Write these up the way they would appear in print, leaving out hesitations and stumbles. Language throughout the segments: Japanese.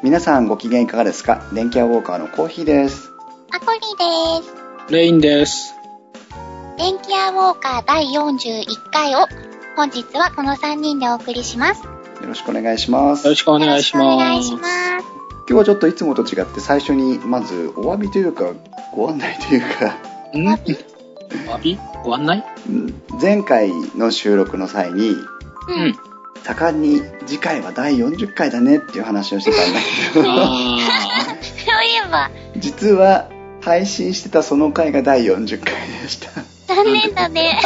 皆さんご機嫌いかがですか？電気屋ウォーカーのコーヒーです。 アコリです。 レインです。 電気屋ウォーカー第41回を本日はこの3人でお送りします。よろしくお願いします。 よろしくお願いします。 お願いします。 今日はちょっといつもと違って最初にまずお詫びというかご案内というかお詫び？ご案内？ 前回の収録の際に、盛んに次回は第40回だねっていう話をしてたんだけどそういえば実は配信してたその回が第40回でした。 残念だね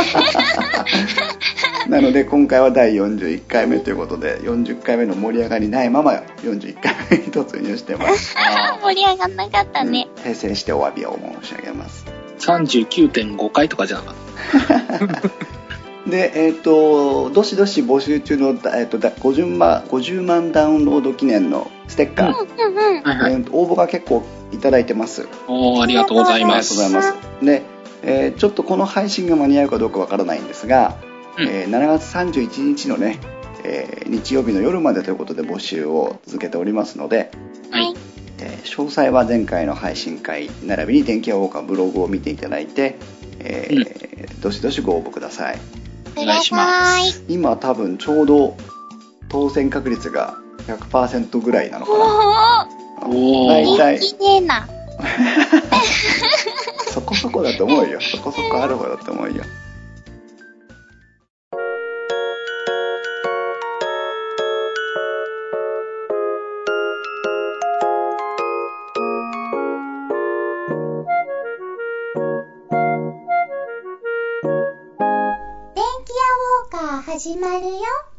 なので今回は第41回目ということで40回目の盛り上がりないまま41回目に突入してます盛り上がんなかったね、 訂正してお詫びを申し上げます。 39.5 回とかじゃなかったで、どしどし募集中の、50万ダウンロード記念のステッカー、応募が結構いただいてます。 ありがとうございます。 ありがとうございます。で、ちょっとこの配信が間に合うかどうかわからないんですが、7月31日のね、日曜日の夜までということで募集を続けておりますので、詳細は前回の配信会並びに電気屋ウォーカーブログを見ていただいて、どしどしご応募ください。 お願いします。 今多分ちょうど当選確率が 100% ぐらいなのかな。大体いいねなそこそこだと思うよ。そこそこある方だと思うよ。 始まるよ。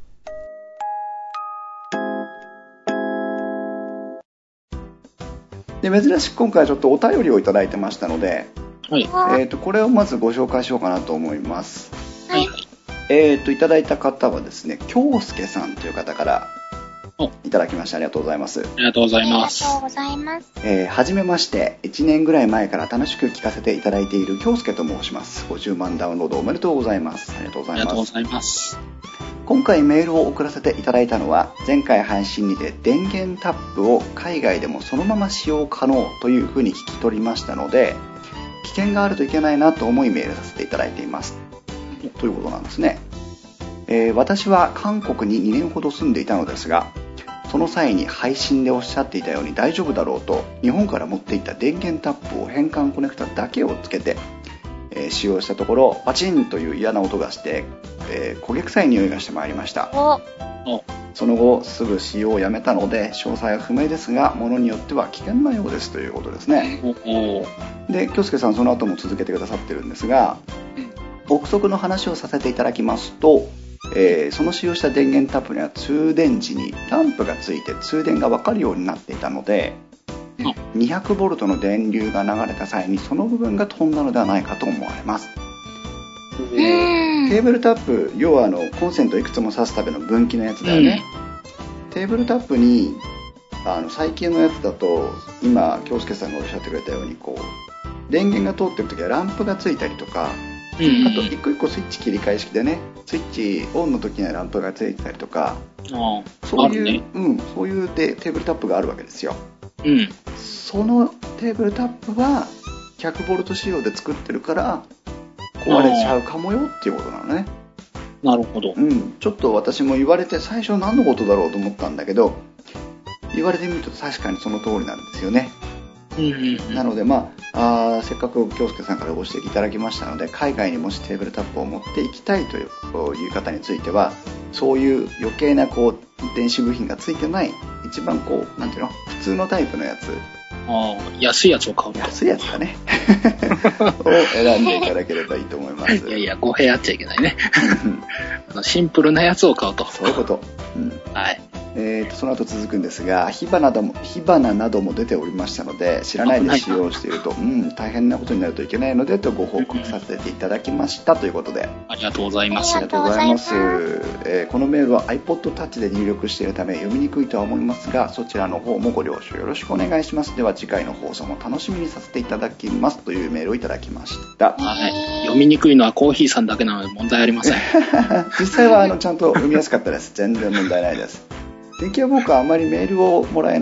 で、珍しく今回ちょっとお便りをいただいてましたので、これをまずご紹介しようかなと思います。いただいた方はですね、京介さんという方からいただきました。ありがとうございます。 ありがとうございます。 はじめまして、1年ぐらい前から楽しく聞かせていただいている京介と申します。50万ダウンロードおめでとうございます。ありがとうございます。今回メールを送らせていただいたのは、前回配信にて電源タップを海外でもそのまま使用可能というふうに聞き取りましたので、危険があるといけないなと思いメールさせていただいていますということなんですね。私は韓国に2年ほど住んでいたのですが、その際に配信でおっしゃっていたように大丈夫だろうと日本から持っていった電源タップを変換コネクタだけをつけて、使用したところパチンという嫌な音がして、焦げ臭い匂いがしてまいりました。その後すぐ使用をやめたので詳細は不明ですが、ものによっては危険なようですということですね。で、京介さんその後も続けてくださってるんですが、憶測の話をさせていただきますと、その使用した電源タップには通電時にランプがついて通電が分かるようになっていたので、200V の電流が流れた際にその部分が飛んだのではないかと思われます。テーブルタップ、要はコンセントいくつも挿すための分岐のやつだよね。テーブルタップに最近のやつだと今京介さんがおっしゃってくれたように電源が通ってる時はランプがついたりとか、あと一個一個スイッチ切り替え式でね、スイッチオンの時にはランプがついてたりとか、そういう、そういうテーブルタップがあるわけですよ。そのテーブルタップは 100V 仕様で作ってるから壊れちゃうかもよっていうことなのね。 なるほど。 ちょっと私も言われて最初何のことだろうと思ったんだけど、言われてみると確かにその通りなんですよね。なのでせっかく京介さんからご指摘いただきましたので、海外にもしテーブルタップを持っていきたいという方については、そういう余計な電子部品がついてない一番なんていうの、普通のタイプのやつ、 安いやつを買うと。 安いやつだねを選んでいただければいいと思います。 いや語弊あっちゃいけないねシンプルなやつを買うと。 そういうこと、 はい。 その後続くんですが、火花なども出ておりましたので、知らないで使用していると大変なことになるといけないのでとご報告させていただきましたということで、 ありがとうございます。 ありがとうございます。このメールは iPod Touch で入力しているため読みにくいとは思いますが、そちらの方もご了承よろしくお願いします。では次回の放送も楽しみにさせていただきますというメールをいただきました。 読みにくいのはコーヒーさんだけなので問題ありません実際はちゃんと読みやすかったです。全然問題ないです。電気屋ウォーカーあまりメールをもらえない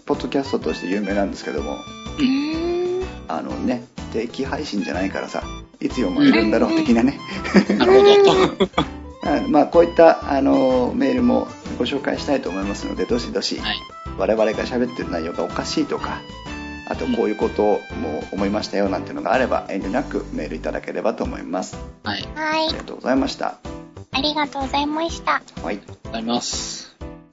ポッドキャストとして有名なんですけども、定期配信じゃないからさ、いつ読まれるんだろう的なね。 なるほど。 こういったメールもご紹介したいと思いますので、どしどし、我々が喋ってる内容がおかしいとか、あとこういうことも思いましたよなんていうのがあれば、遠慮なくメールいただければと思います。 はい。 ありがとうございました。 ありがとうございました。 はい。 ありがとうございます。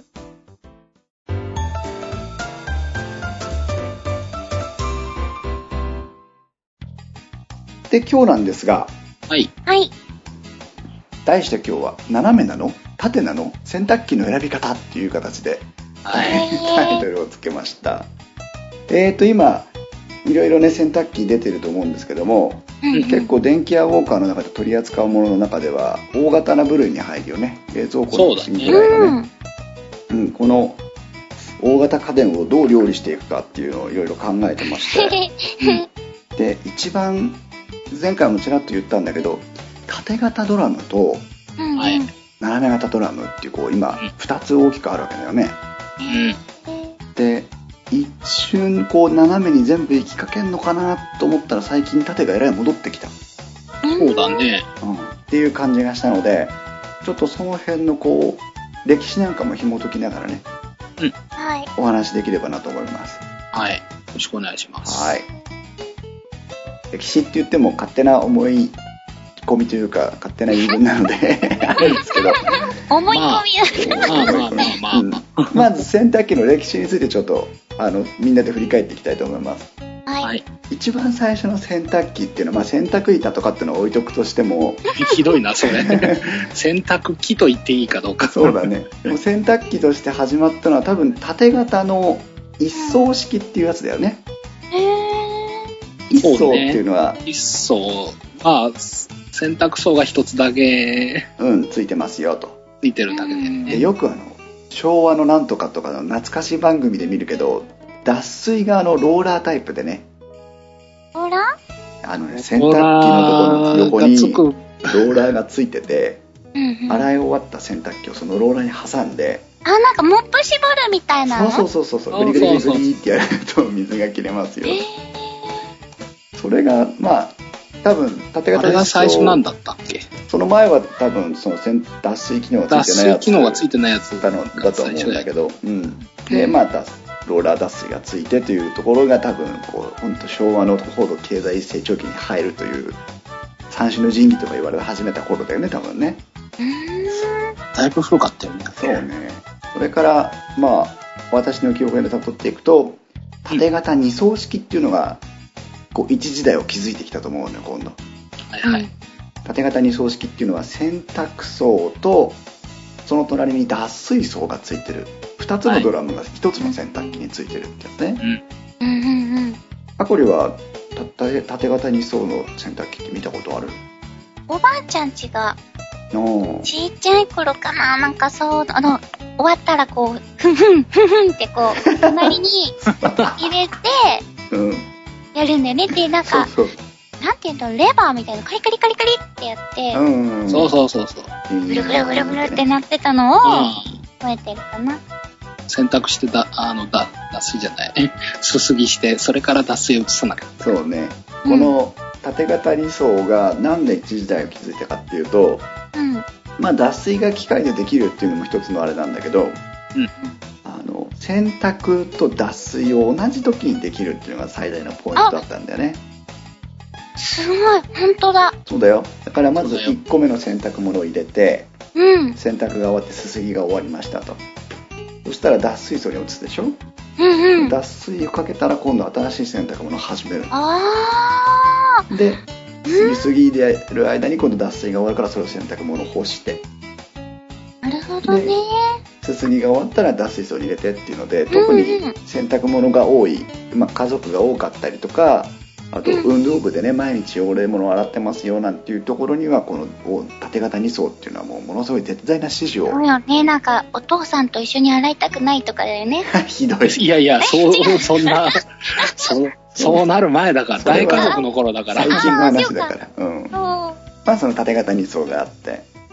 で、今日なんですが、 はい。 はい。 題して今日は、斜めなの？縦なの？洗濯機の選び方っていう形で、タイトルをつけました。今、いろいろね、洗濯機出てると思うんですけども、結構電気屋ウォーカーの中で取り扱うものの中では、大型な部類に入るよね。冷蔵庫の次ぐらいのね。この大型家電をどう料理していくかっていうのをいろいろ考えてまして。で、一番、前回もちらっと言ったんだけど、縦型ドラムと斜め型ドラムっていう、今2つ大きくあるわけだよね。で、一瞬斜めに全部行きかけんのかなと思ったら、最近縦がえらい戻ってきた。 そうだね。 っていう感じがしたので、ちょっとその辺の歴史なんかも紐解きながらね、お話できればなと思います。 はい。よろしくお願いします。 はい。歴史って言っても勝手な思い込みというか、勝手な言い分なのであるんですけど、 思い込みまず洗濯機の歴史についてちょっとみんなで振り返っていきたいと思います。 はい。 一番最初の洗濯機っていうのは、洗濯板とかっていうのを置いとくとしてもひどいなそれ洗濯機と言っていいかどうか。 そうだね。でも洗濯機として始まったのは多分縦型の一層式っていうやつだよね。一層っていうのは、 一層、洗濯槽が一つだけついてますよと。 ついてるだけで、ね。 で、よく昭和のなんとかとかの懐かしい番組で見るけど、脱水がローラータイプでね。 ローラー？洗濯機のところの横にローラーがついてて、洗い終わった洗濯機をそのローラーに挟んで、 なんかモップ絞るみたいなの？ そうグリグリグリってやると水が切れますよ。それが多分縦型あれが最初なんだったっけ？ その前は多分その脱水機能がついてないやつ。 脱水機能がついてないやつだと思うんだけど、でローラー脱水がついてというところが多分本当昭和の高度経済成長期に入るという三種の神器とか言われ始めた頃だよね、多分ね。 だいぶ古かったよね。 そうね。それから私の記憶で辿っていくと、縦型二層式っていうのが一時代を築いてきたと思うのよ、今度。縦型二層式っていうのは、洗濯槽とその隣に脱水槽がついてる2つのドラムが1つの洗濯機についてるってやつね。アコリは縦型二層の洗濯機って見たことある？ おばあちゃんちがちっちゃい頃かな、なんか終わったらふんって隣に入れてやるんだよね。で、なんかなんていうの、レバーみたいなカリカリカリカリってやって、 そうぐるぐるぐるぐるってなってたのを覚えてるかな。 洗濯して脱水じゃない、すすぎして、それから脱水を移さなきゃ。 そうね。この縦型二層がなんで一時代を築いたかっていうと、脱水が機械でできるっていうのも一つのあれなんだけど、洗濯と脱水を同じ時にできるっていうのが最大のポイントだったんだよね。 すごい、本当だ。 そうだよ。だからまず1個目の洗濯物を入れて、洗濯が終わってすすぎが終わりましたと。そしたら脱水槽に移すでしょ。脱水をかけたら今度新しい洗濯物を始める。で、すぎでやる間に今度脱水が終わるから、それを洗濯物を干して。 なるほどね。 すすぎが終わったら脱水槽に入れてっていうので、特に洗濯物が多い、家族が多かったりとか、あと運動部でね、毎日汚れ物を洗ってますよなんていうところには、この縦型2層っていうのはものすごい絶大な支持を。 そうよね。なんかお父さんと一緒に洗いたくないとかだよね。 ひどい。 いやそんなそうなる前だから、大家族の頃だから。 最近の話だから。その縦型2層があって、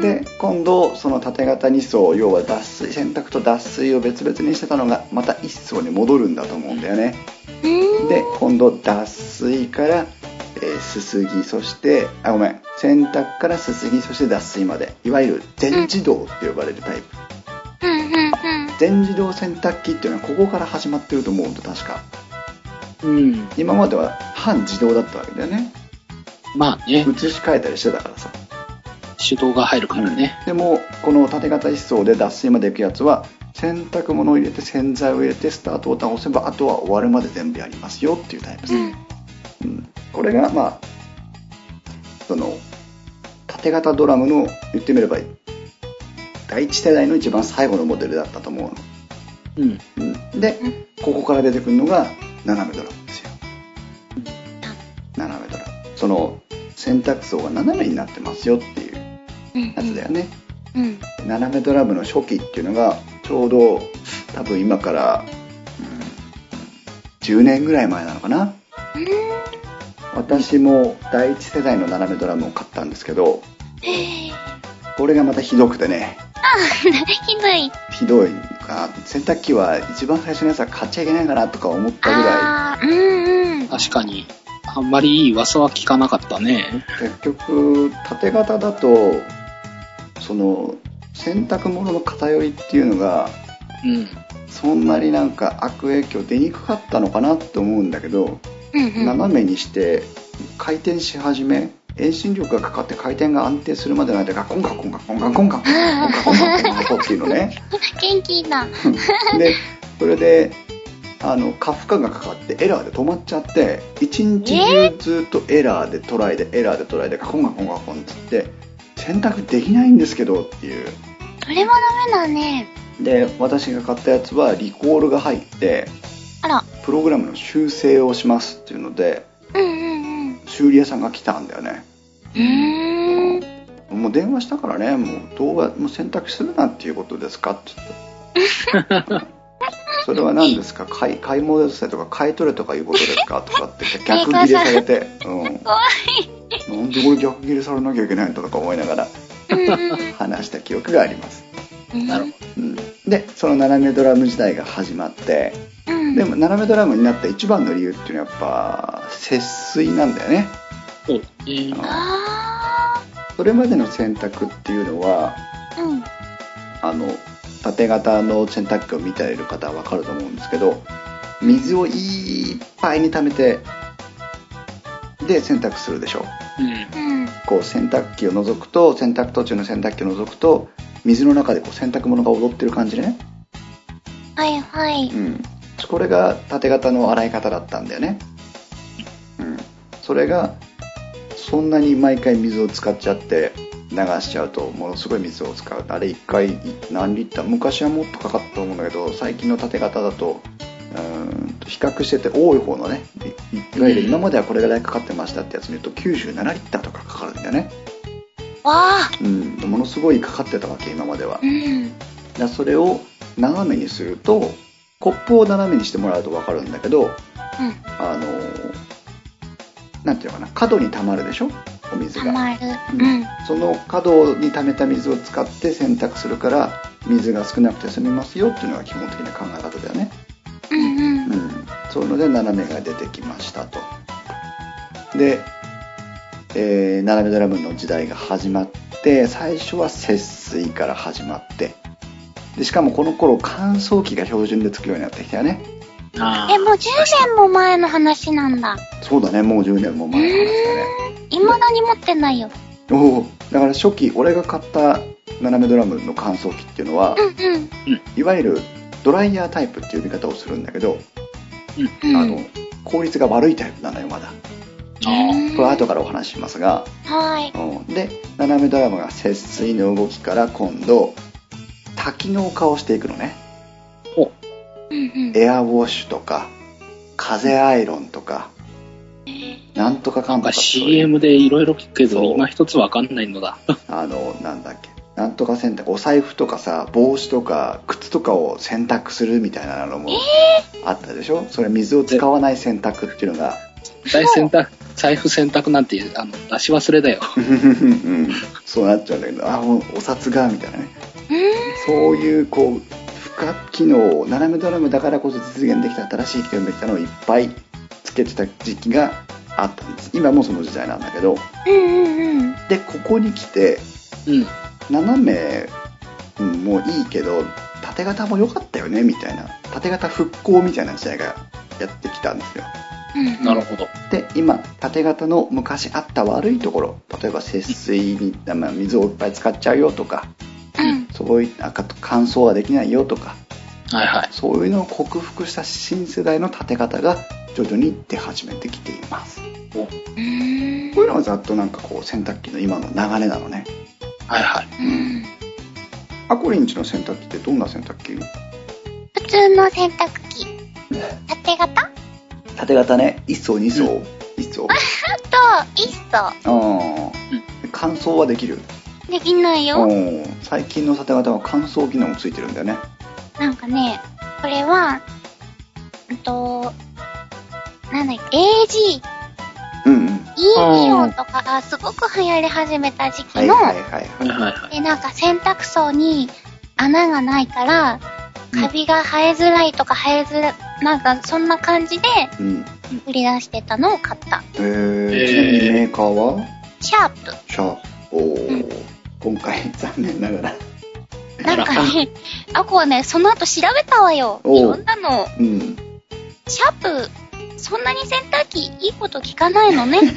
で今度その縦型2層、要は脱水、洗濯と脱水を別々にしてたのがまた1層に戻るんだと思うんだよね。で今度脱水から、すすぎ、そして洗濯からすすぎ、そして脱水まで、いわゆる全自動って呼ばれるタイプ。全自動洗濯機っていうのはここから始まってると思うんだ、確か。今までは半自動だったわけだよね。 まあね。 移し替えたりしてたからさ。 手動が入るからね。 でもこの縦型1層で脱水まで行くやつは、洗濯物を入れて洗剤を入れてスタートボタンを押せばあとは終わるまで全部やりますよっていうタイプです。これがその縦型ドラムの言ってみれば第一世代の一番最後のモデルだったと思うの。でここから出てくるのが斜めドラムですよ。斜めドラム、その洗濯槽が斜めになってますよっていうやつだよね。斜めドラムの初期っていうのがちょうど多分今から、10年ぐらい前なのかな。私も第一世代の斜めドラムを買ったんですけど、これがまたひどくてね。ひどいかな。洗濯機は一番最初のやつは買っちゃいけないかなとか思ったぐらい。 確かにあんまりいい噂は聞かなかったね。 結局縦型だとその洗濯物の偏りっていうのが、そんなになんか悪影響出にくかったのかなって思うんだけど、斜めにして回転し始め、遠心力がかかって回転が安定するまでの間がコンカコンカコンカコンカコンカコンカコンカコンっていうのね。 元気だ。 でそれで過負荷がかかってエラーで止まっちゃって一日中ずっとエラーでトライでエラーでトライでコンカコンカコンって言って洗濯できないんですけどっていう。 それはダメだね。 で私が買ったやつはリコールが入ってプログラムの修正をしますっていうので、修理屋さんが来たんだよね。もう電話したからね、もう洗濯するなっていうことですかって言ってそれは何ですか、買い戻せとか買い取れとかいうことですかとかって逆ギレされて、なんでこれ逆ギレされなきゃいけないんだとか思いながら話した記憶があります。 なるほど。でその斜めドラム時代が始まって、でも斜めドラムになった一番の理由っていうのはやっぱ節水なんだよね。それまでの洗濯っていうのは、縦型の洗濯機を見ている方は分かると思うんですけど、水をいっぱいに溜めてで洗濯するでしょ。こう洗濯機を除くと、洗濯途中の洗濯機を除くと水の中でこう洗濯物が踊ってる感じね。これが縦型の洗い方だったんだよね。それがそんなに毎回水を使っちゃって流しちゃうとものすごい水を使う。あれ1回何リッター、昔はもっとかかったと思うんだけど、最近の縦型だと比較してて多い方のね、いわゆる今まではこれぐらいかかってましたってやつ見ると97リッターとかかかるんだよね。ものすごいかかってたわけ今までは。だそれを斜めにすると、コップを斜めにしてもらうと分かるんだけど、なんていうのかな、角に溜まるでしょ、お水が。その角に溜めた水を使って洗濯するから水が少なくて済みますよっていうのが基本的な考え方だよね。そういうので斜めが出てきましたと。で、斜めドラムの時代が始まって、最初は節水から始まって、でしかもこの頃乾燥機が標準でつくようになってきたよね。 もう10年も前の話なんだ。 そうだね、もう10年も前の話だね。 未だに持ってないよ。 だから初期俺が買った斜めドラムの乾燥機っていうのは、いわゆるドライヤータイプっていう呼び方をするんだけど、効率が悪いタイプなのよまだ。これ後からお話ししますが、で斜めドラムが節水の動きから今度多機能化をしていくのね。エアウォッシュとか風アイロンとかなんとかかんとか CM でいろいろ聞くけど今一つわかんないのだ。 なんだっけ、なんとか洗濯、お財布とかさ、帽子とか靴とかを洗濯するみたいなのもあったでしょ。それ水を使わない洗濯っていうのが財布洗濯なんて出し忘れだよ。 そうなっちゃうんだけど、もうお札がみたいなね。そういうこう付加機能を斜めドラムだからこそ実現できた新しい機能できたのをいっぱいつけてた時期があったんです。今もその時代なんだけど、でここに来て、斜めもいいけど縦型も良かったよねみたいな、縦型復興みたいな時代がやってきたんですよ。 なるほど。 で今縦型の昔あった悪いところ、例えば節水に、水をいっぱい使っちゃうよとか、そういった乾燥はできないよとか、そういうのを克服した新世代の縦型が徐々に出始めてきています。こういうのがざっとなんかこう洗濯機の今の流れなのね。アコリンちの洗濯機ってどんな洗濯機？ 普通の洗濯機。縦型？ 縦型ね。1層2層、1層。 1層。 乾燥はできる？ できないよ。 最近の縦型は乾燥機能もついてるんだよね。 なんかね、これはなんだっけ、AG、イオンとかがすごく流行り始めた時期の、でなんか洗濯槽に穴がないからカビが生えづらいとかなんかそんな感じで売り出してたのを買った。 ちなみにメーカーは？ シャープ。 今回残念ながらなんかね、アコはね、その後調べたわよ。いろんなの。シャープ、そんなに洗濯機いいこと聞かないのね。いいの。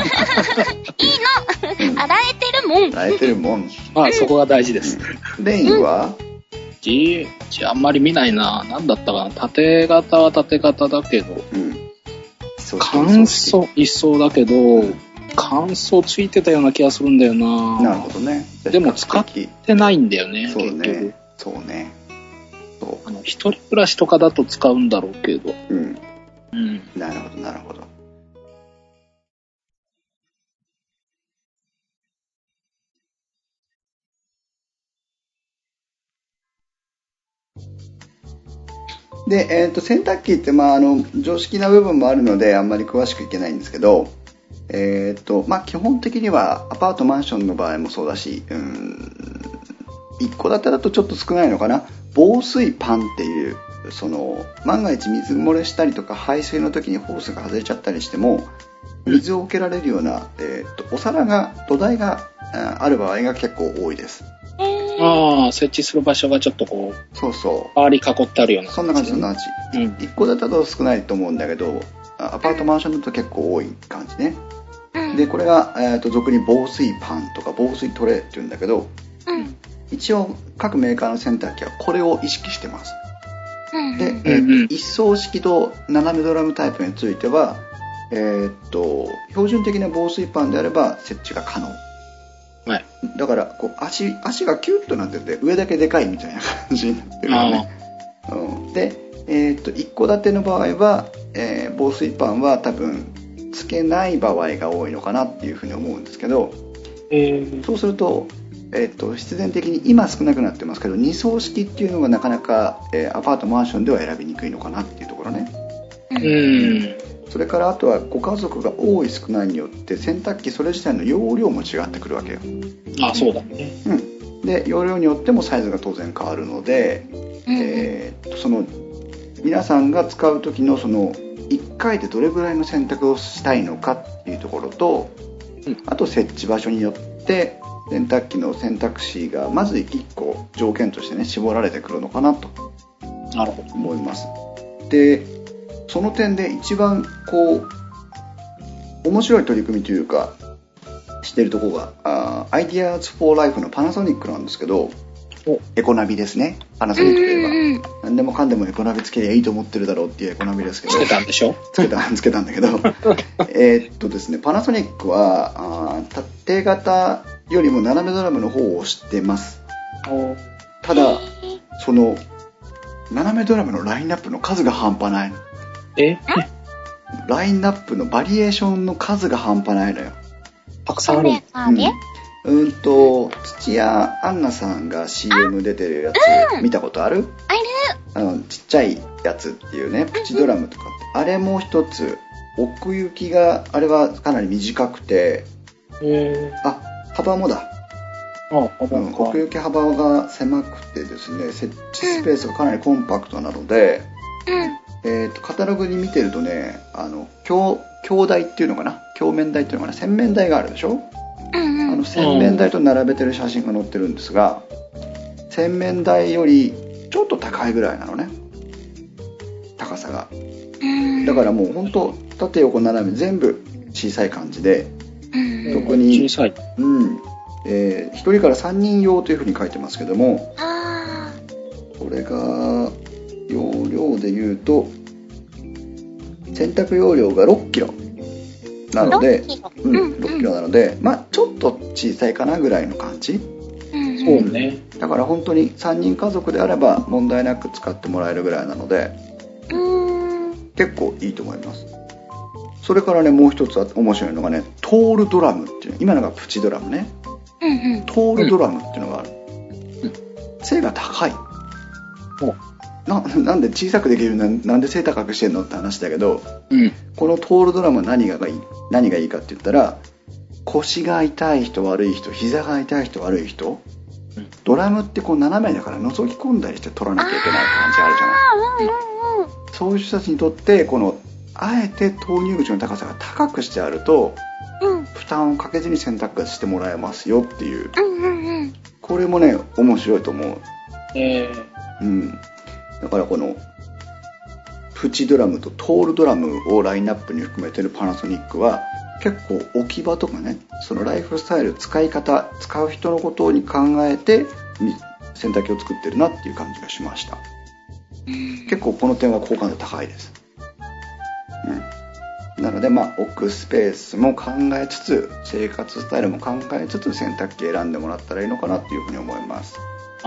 洗えてるもん。 そこが大事です。 レインは？ あんまり見ないな。なんだったかな。縦型は縦型だけど、乾燥一層だけど、乾燥ついてたような気がするんだよな。 なるほどね。 でも使ってないんだよね。 そうね。 一人暮らしとかだと使うんだろうけど。 なるほど。で、洗濯機って常識な部分もあるのであんまり詳しくいけないんですけど、基本的にはアパートマンションの場合もそうだし、一戸建てだとちょっと少ないのかな。防水パンっていう、万が一水漏れしたりとか排水の時にホースが外れちゃったりしても水を受けられるような、お皿が土台がある場合が結構多いです。 設置する場所がちょっとこう、周り囲ってあるような感じ、そんな感じ。一戸建てだと少ないと思うんだけど、アパートマンションだと結構多い感じね。でこれが、俗に防水パンとか防水トレーって言うんだけど、一応各メーカーの洗濯機はこれを意識してます。で、一層式と斜めドラムタイプについては、標準的な防水パンであれば設置が可能。だからこう足がキュッとなってて上だけでかいみたいな感じになってるよね。で、一戸建ての場合は、防水パンは多分つけない場合が多いのかなっていうふうに思うんですけど、そうすると、必然的に今少なくなってますけど2層式っていうのがなかなか、アパートマンションでは選びにくいのかなっていうところね。それからあとはご家族が多い少ないによって洗濯機それ自体の容量も違ってくるわけよ。 そうだね。 で容量によってもサイズが当然変わるので、その皆さんが使う時のその1回でどれぐらいの選択をしたいのかっていうところと、あと設置場所によって洗濯機の選択肢がまず1個条件としてね絞られてくるのかなと思います。でその点で一番こう面白い取り組みというかしているところがIdeas for Life のパナソニックなんですけど、エコナビですね。パナソニックといえば何でもかんでもエコナビつけりゃいいと思ってるだろうっていうエコナビですけど、 つけたんでしょ？ つけたんだけどですね、パナソニックは縦型よりも斜めドラムの方を推してます。ただその斜めドラムのラインナップの数が半端ない。ラインナップのバリエーションの数が半端ないのよ。 たくさんある。 土屋アンナさんが CM 出てるやつ見たことある？ ある。 ちっちゃいやつっていうね、プチドラムとかって、あれも一つ奥行きがあれはかなり短くて、幅もだ。奥行き幅が狭くてですね、設置スペースがかなりコンパクトなので、カタログに見てるとね、鏡台っていうのかな、鏡面台っていうのかな、洗面台があるでしょ。洗面台と並べてる写真が載ってるんですが、洗面台よりちょっと高いぐらいなのね、高さが。だからもうほんと縦横斜め全部小さい感じで、特に小さい、 1人から3人用というふうに書いてますけども、これが容量でいうと洗濯容量が6キロなので、6キロなので、ちょっと小さいかなぐらいの感じ。 そうね。 だから本当に3人家族であれば問題なく使ってもらえるぐらいなので、結構いいと思います。それからね、もう一つ面白いのがね、トールドラムっていう、今のがプチドラムね、トールドラムっていうのがある。背が高い。なんで小さくできるのになんで背高くしてんのって話だけど、このトールドラムは何がいいかって言ったら、腰が痛い人悪い人、膝が痛い人悪い人、ドラムってこう斜めだから覗き込んだりして取らなきゃいけない感じあるじゃない。そういう人たちにとってこのあえて投入口の高さが高くしてあると、負担をかけずに洗濯してもらえますよっていう、これもね面白いと思う。だからこのプチドラムとトールドラムをラインナップに含めてるパナソニックは結構置き場とかね、そのライフスタイル、使い方、使う人のことに考えて洗濯機を作ってるなっていう感じがしました。結構この点は好感度高いです。なので置くスペースも考えつつ、生活スタイルも考えつつ洗濯機選んでもらったらいいのかなっていうふうに思います。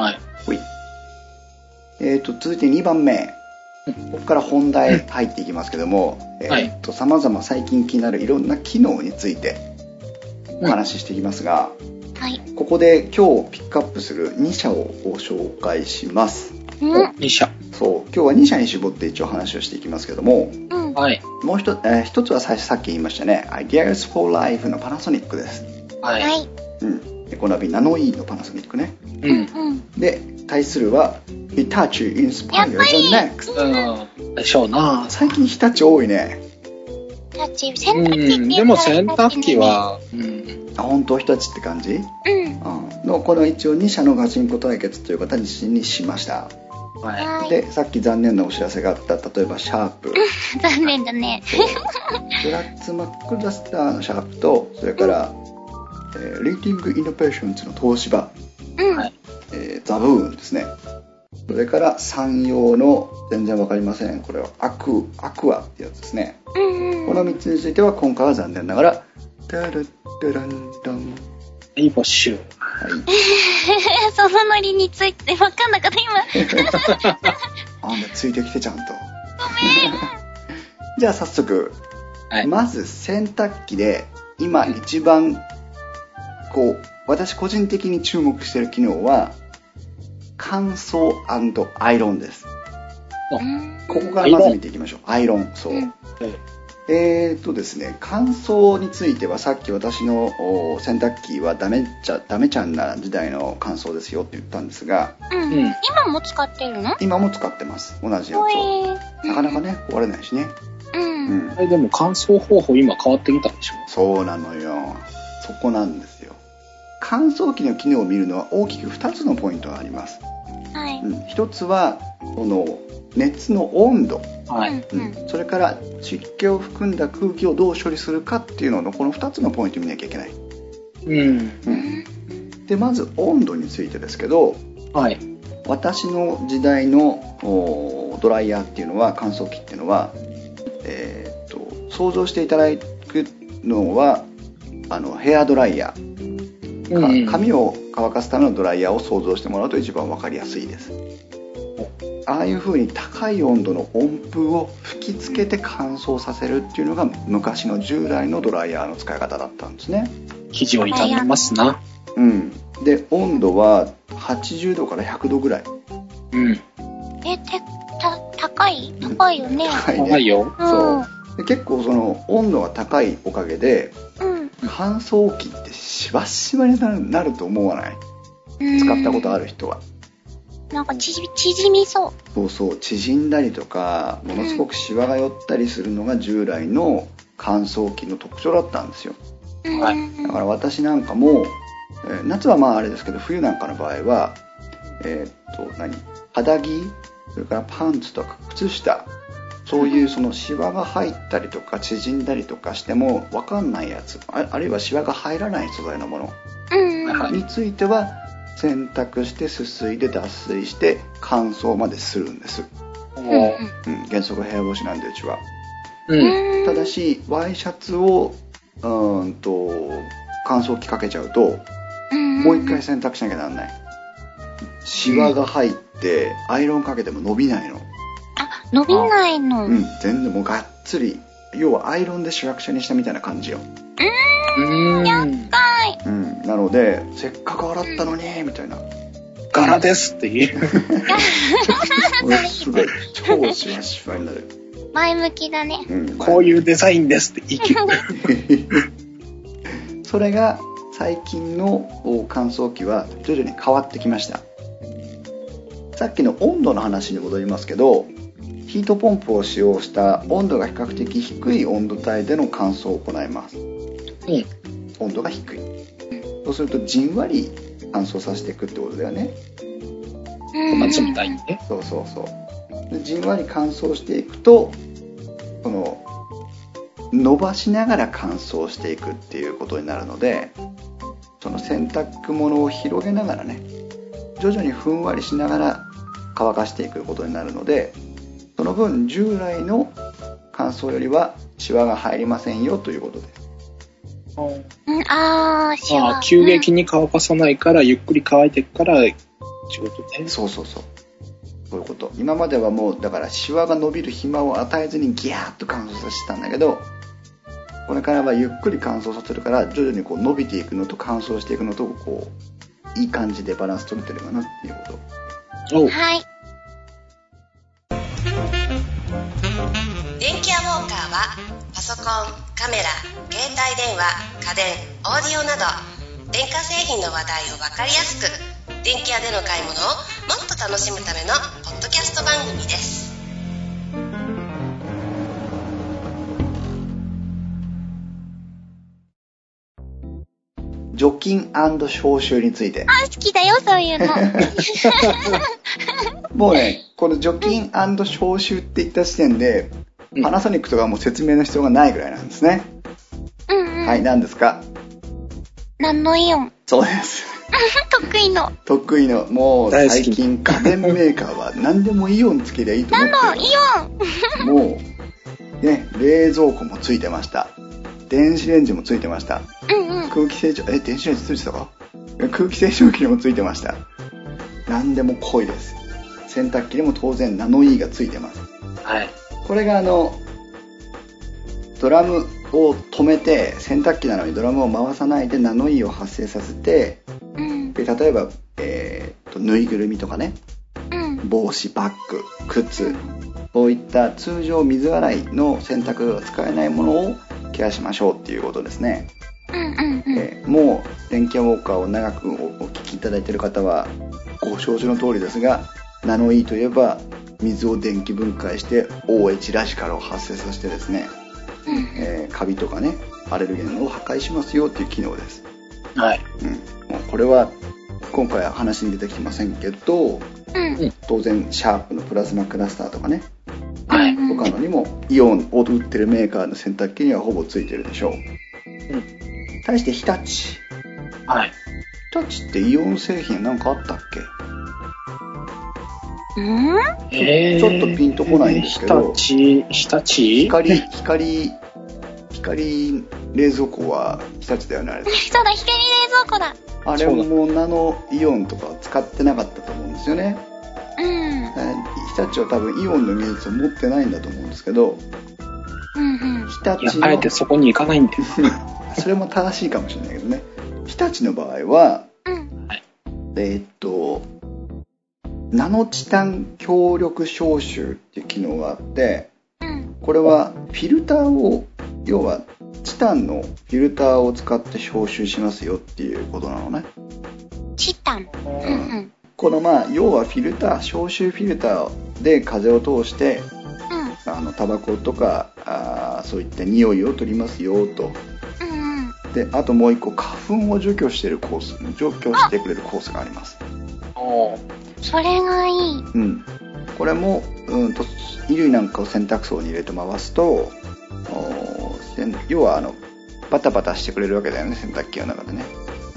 続いて2番目。ここから本題入っていきますけども、様々最近気になるいろんな機能についてお話ししていきますが、ここで今日ピックアップする2社をご紹介します。 2社。 そう、今日は2社に絞って一応話をしていきますけども、もう一つはさっき言いましたね、Ideas for Life のパナソニックです。エコナビナノイーのパナソニックね。で、対するは日立 Inspire the Next。 でしょうな。 最近日立多いね。 日立洗濯機ってでも洗濯機は、 本当日立って感じ？のこの一応2社のガチンコ対決という形にしました。で、さっき残念なお知らせがあった、例えばシャープ。 残念だね。 ブラッツマックダスターのシャープと、それから、リーティングイノベーションズの東芝、ザブーンですね。それから山陽の全然わかりません、これはアクアってやつですね。この3つについては今回は残念ながらダルダランダンいいボッシュ。 そのノリについて分かんなかった今。 あんたついてきてちゃんと。 ごめん。 じゃあ早速、まず洗濯機で今一番私個人的に注目している機能は乾燥&アイロンです。ここからまず見ていきましょう。アイロン、そう。ですね、乾燥についてはさっき私の洗濯機はダメちゃんな時代の乾燥ですよって言ったんですが、 今も使ってるの？ 今も使ってます。同じやつを。なかなかね、壊れないしね。 でも乾燥方法今変わってきたんでしょ？ そうなのよ。そこなんですよ。乾燥機の機能を見るのは大きく2つのポイントがあります。一つはこの熱の温度、それから湿気を含んだ空気をどう処理するかっていうののこの2つのポイントを見なきゃいけない。でまず温度についてですけど、私の時代のドライヤーっていうのは、乾燥機っていうのは、想像していただくのはヘアドライヤー、髪を乾かすためのドライヤーを想像してもらうと一番分かりやすいです。ああいう風に高い温度の温風を吹きつけて乾燥させるっていうのが昔の従来のドライヤーの使い方だったんですね。 生地を傷めますな。 で温度は80度から100度ぐらい。 高いよね。 高いよ。 そう。 で結構その温度が高いおかげで、乾燥機ってしわしわになると思わない？使ったことある人は。 なんか縮みそう。 そうそう、縮んだりとかものすごくシワが寄ったりするのが従来の乾燥機の特徴だったんですよ。だから私なんかも、夏はまああれですけど、冬なんかの場合は肌着、それからパンツとか靴下、そういうそのシワが入ったりとか縮んだりとかしても分かんないやつ、あるいはシワが入らない素材のものについては洗濯してすすいで脱水して乾燥までするんです。原則部屋干しなんでうちは。ただしワイシャツを乾燥機かけちゃうともう一回洗濯しなきゃなんない。シワが入ってアイロンかけても伸びないの。 伸びないの。 全然もうがっつり、要はアイロンでしわくちゃにしたみたいな感じよ。 厄介。 なのでせっかく洗ったのにみたいな、 柄ですって言う。 すごい超シワシワになる。 前向きだね。 こういうデザインですって言いそれが最近の乾燥機は徐々に変わってきました。さっきの温度の話に戻りますけど、ヒートポンプを使用した温度が比較的低い温度帯での乾燥を行います。温度が低い。そうするとじんわり乾燥させていくってことだよね。 冷たいね。 そうでじんわり乾燥していくと、その伸ばしながら乾燥していくっていうことになるので、その洗濯物を広げながらね、徐々にふんわりしながら乾かしていくことになるので、その分従来の乾燥よりはシワが入りませんよということです。 シワ。 急激に乾かさないからゆっくり乾いていくから仕事ね。 そういうこと。今まではもうだからシワが伸びる暇を与えずにギャーッと乾燥させてたんだけど、これからはゆっくり乾燥させるから徐々にこう伸びていくのと乾燥していくのとこういい感じでバランス取れてるかなっていうこと。 はい。 電気屋ウォーカーはパソコン、カメラ、携帯電話、家電、オーディオなど電化製品の話題を分かりやすく、電気屋での買い物をもっと楽しむためのポッドキャスト番組です。 除菌&消臭について。 好きだよそういうの。 もうね、この除菌&消臭って言った時点で、パナソニックとかもう説明の必要がないぐらいなんですね。はい、何ですか？ ナノイオン。 そうです。得意の。もう最近家電メーカーは何でもイオンつけりゃいいと思ってる。 ナノイオン。 もうね、冷蔵庫もついてました。電子レンジもついてました。空気清浄、電子レンジついてたか？空気清浄機にもついてました。何でも濃いです。洗濯機にも当然ナノイーがついてます。これがドラムを止めて、洗濯機なのにドラムを回さないでナノイーを発生させて、で例えば、ぬいぐるみとかね、帽子、バッグ、靴、そういった通常水洗いの洗濯が使えないものをケアしましょうっていうことですね。もう電気屋ウォーカーを長くお聞きいただいている方はご承知の通りですが、ナノイーといえば水を電気分解して OH ラジカルを発生させてですね、カビとかね、アレルゲンを破壊しますよっていう機能です。もうこれは今回は話に出てきませんけど、当然シャープのプラズマクラスターとかね、他のにもイオンを売ってるメーカーの洗濯機にはほぼついてるでしょう。対して日立。日立ってイオン製品なんかあったっけ？ちょっとピンとこないんですけど、 日立光冷蔵庫は日立だよね、あれ。 そうだ、光冷蔵庫だ。 あれもナノイオンとか使ってなかったと思うんですよね。日立は多分イオンの技術を持ってないんだと思うんですけど、日立の、 あえてそこに行かないんだよ。 それも正しいかもしれないけどね。日立の場合は、ナノチタン強力消臭っていう機能があって、 これはフィルターを、要はチタンのフィルターを使って消臭しますよっていうことなのね。 チタン。 この要はフィルター、消臭フィルターで風を通して、タバコとかそういった匂いを取りますよと。で、あともう一個花粉を除去してくれるコースがあります。 それがいい。 これも衣類なんかを洗濯槽に入れて回すと、要はバタバタしてくれるわけだよね、洗濯機の中でね。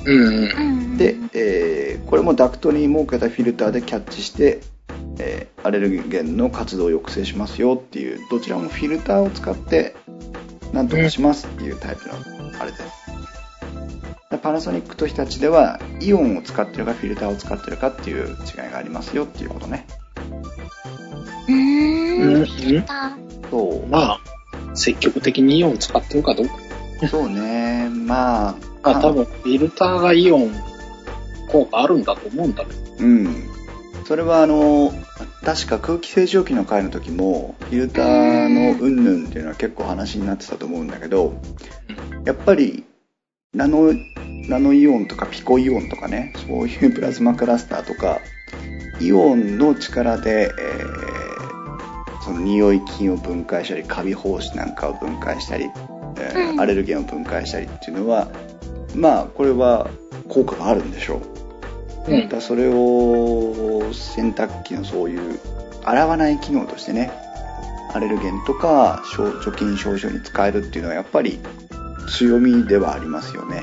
で、これもダクトに設けたフィルターでキャッチして、アレルゲンの活動を抑制しますよっていう、どちらもフィルターを使ってなんとかしますっていうタイプのあれです。パナソニックと日立ではイオンを使ってるかフィルターを使ってるかっていう違いがありますよっていうことね。 フィルター。 そう。積極的にイオンを使ってるかどうか。 そうね。 多分フィルターがイオン効果あるんだと思うんだけど。 それは確か空気清浄機の回の時もフィルターの云々っていうのは結構話になってたと思うんだけど、やっぱりナノイオンとかピコイオンとかね、そういうプラズマクラスターとかイオンの力で、その匂い菌を分解したりカビ胞子なんかを分解したり、アレルゲンを分解したりっていうのはこれは効果があるんでしょう。だそれを洗濯機のそういう洗わない機能としてね、アレルゲンとか除菌消臭に使えるっていうのはやっぱり強みではありますよね。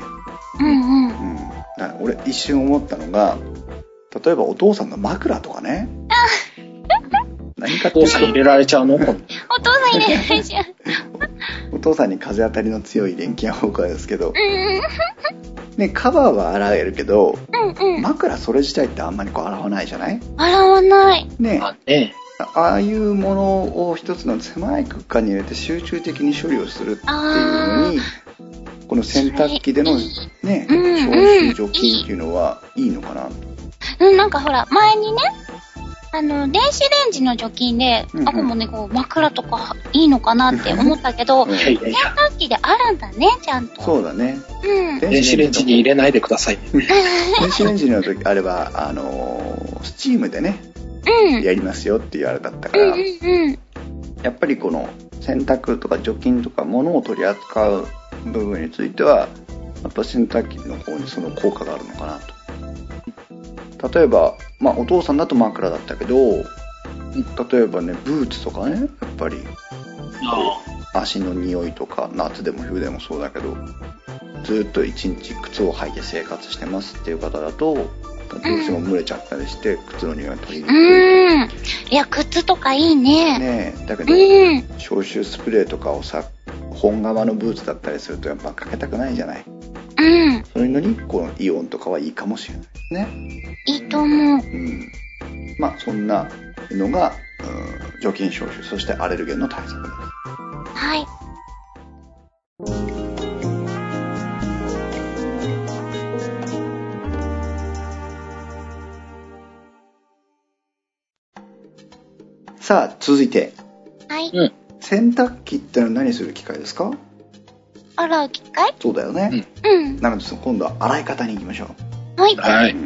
俺一瞬思ったのが、例えばお父さんの枕とかね。何かっていうとお父さん入れられちゃうの？ お父さん入れられちゃう。 お父さんに風当たりの強い電気屋ウォーカーですけど、ね、カバーは洗えるけど、枕それ自体ってあんまり洗わないじゃない？ 洗わないね。ああいうものを一つの狭い空間に入れて集中的に処理をするっていうのに、この洗濯機でのね、消臭除菌っていうのはいいのかな。 なんかほら前にね、電子レンジの除菌で、もね、枕とかいいのかなって思ったけど、洗濯機であるんだね、ちゃんと。 そうだね。 電子レンジに入れないでください。 電子レンジの時あれば、スチームでね、やりますよっていうあれだったから、やっぱりこの洗濯とか除菌とか物を取り扱う部分については、やっぱ洗濯機の方にその効果があるのかなと。例えば、お父さんだと枕だったけど、例えばね、ブーツとかね、やっぱり足の匂いとか、夏でも冬でもそうだけど、ずっと一日靴を履いて生活してますっていう方だと、どうしても蒸れちゃったりして靴の匂いが取りにくい。 いや、靴とかいいね。 ねえ、だけど、消臭スプレーとかをさ、本革のブーツだったりするとやっぱかけたくないじゃない。そういうのにこのイオンとかはいいかもしれないですね。 いいと思う。 そんなのが除菌消臭、そしてアレルゲンの対策です。 はい。 さあ続いて、 はい。 洗濯機ってのは何する機械ですか？ 洗う機械？ そうだよね。なので今度は洗い方に行きましょう。はい。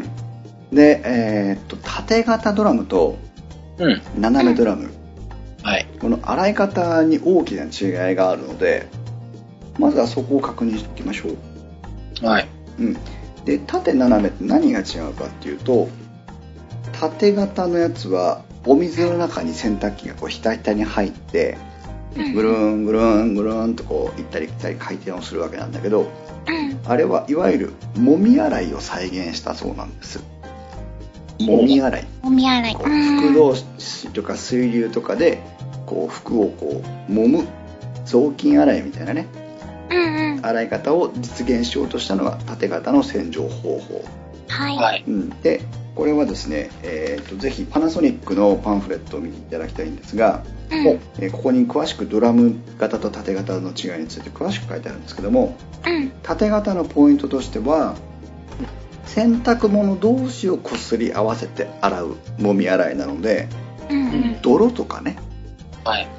で、縦型ドラムと斜めドラム、この洗い方に大きな違いがあるので、まずはそこを確認しておきましょう。で、縦斜めって何が違うかっていうと、縦型のやつはお水の中に洗濯機がひたひたに入って、ぐるんぐるんぐるんと行ったり来たり回転をするわけなんだけど、あれはいわゆるもみ洗いを再現したそうなんです。もみ洗い。服同士とか水流とかで服を揉む雑巾洗いみたいなね、洗い方を実現しようとしたのが縦型の洗浄方法。でこれはですね、ぜひパナソニックのパンフレットを見ていただきたいんですが、ここに詳しくドラム型と縦型の違いについて詳しく書いてあるんですけども、縦型のポイントとしては、洗濯物同士をこすり合わせて洗うもみ洗いなので、泥とかね、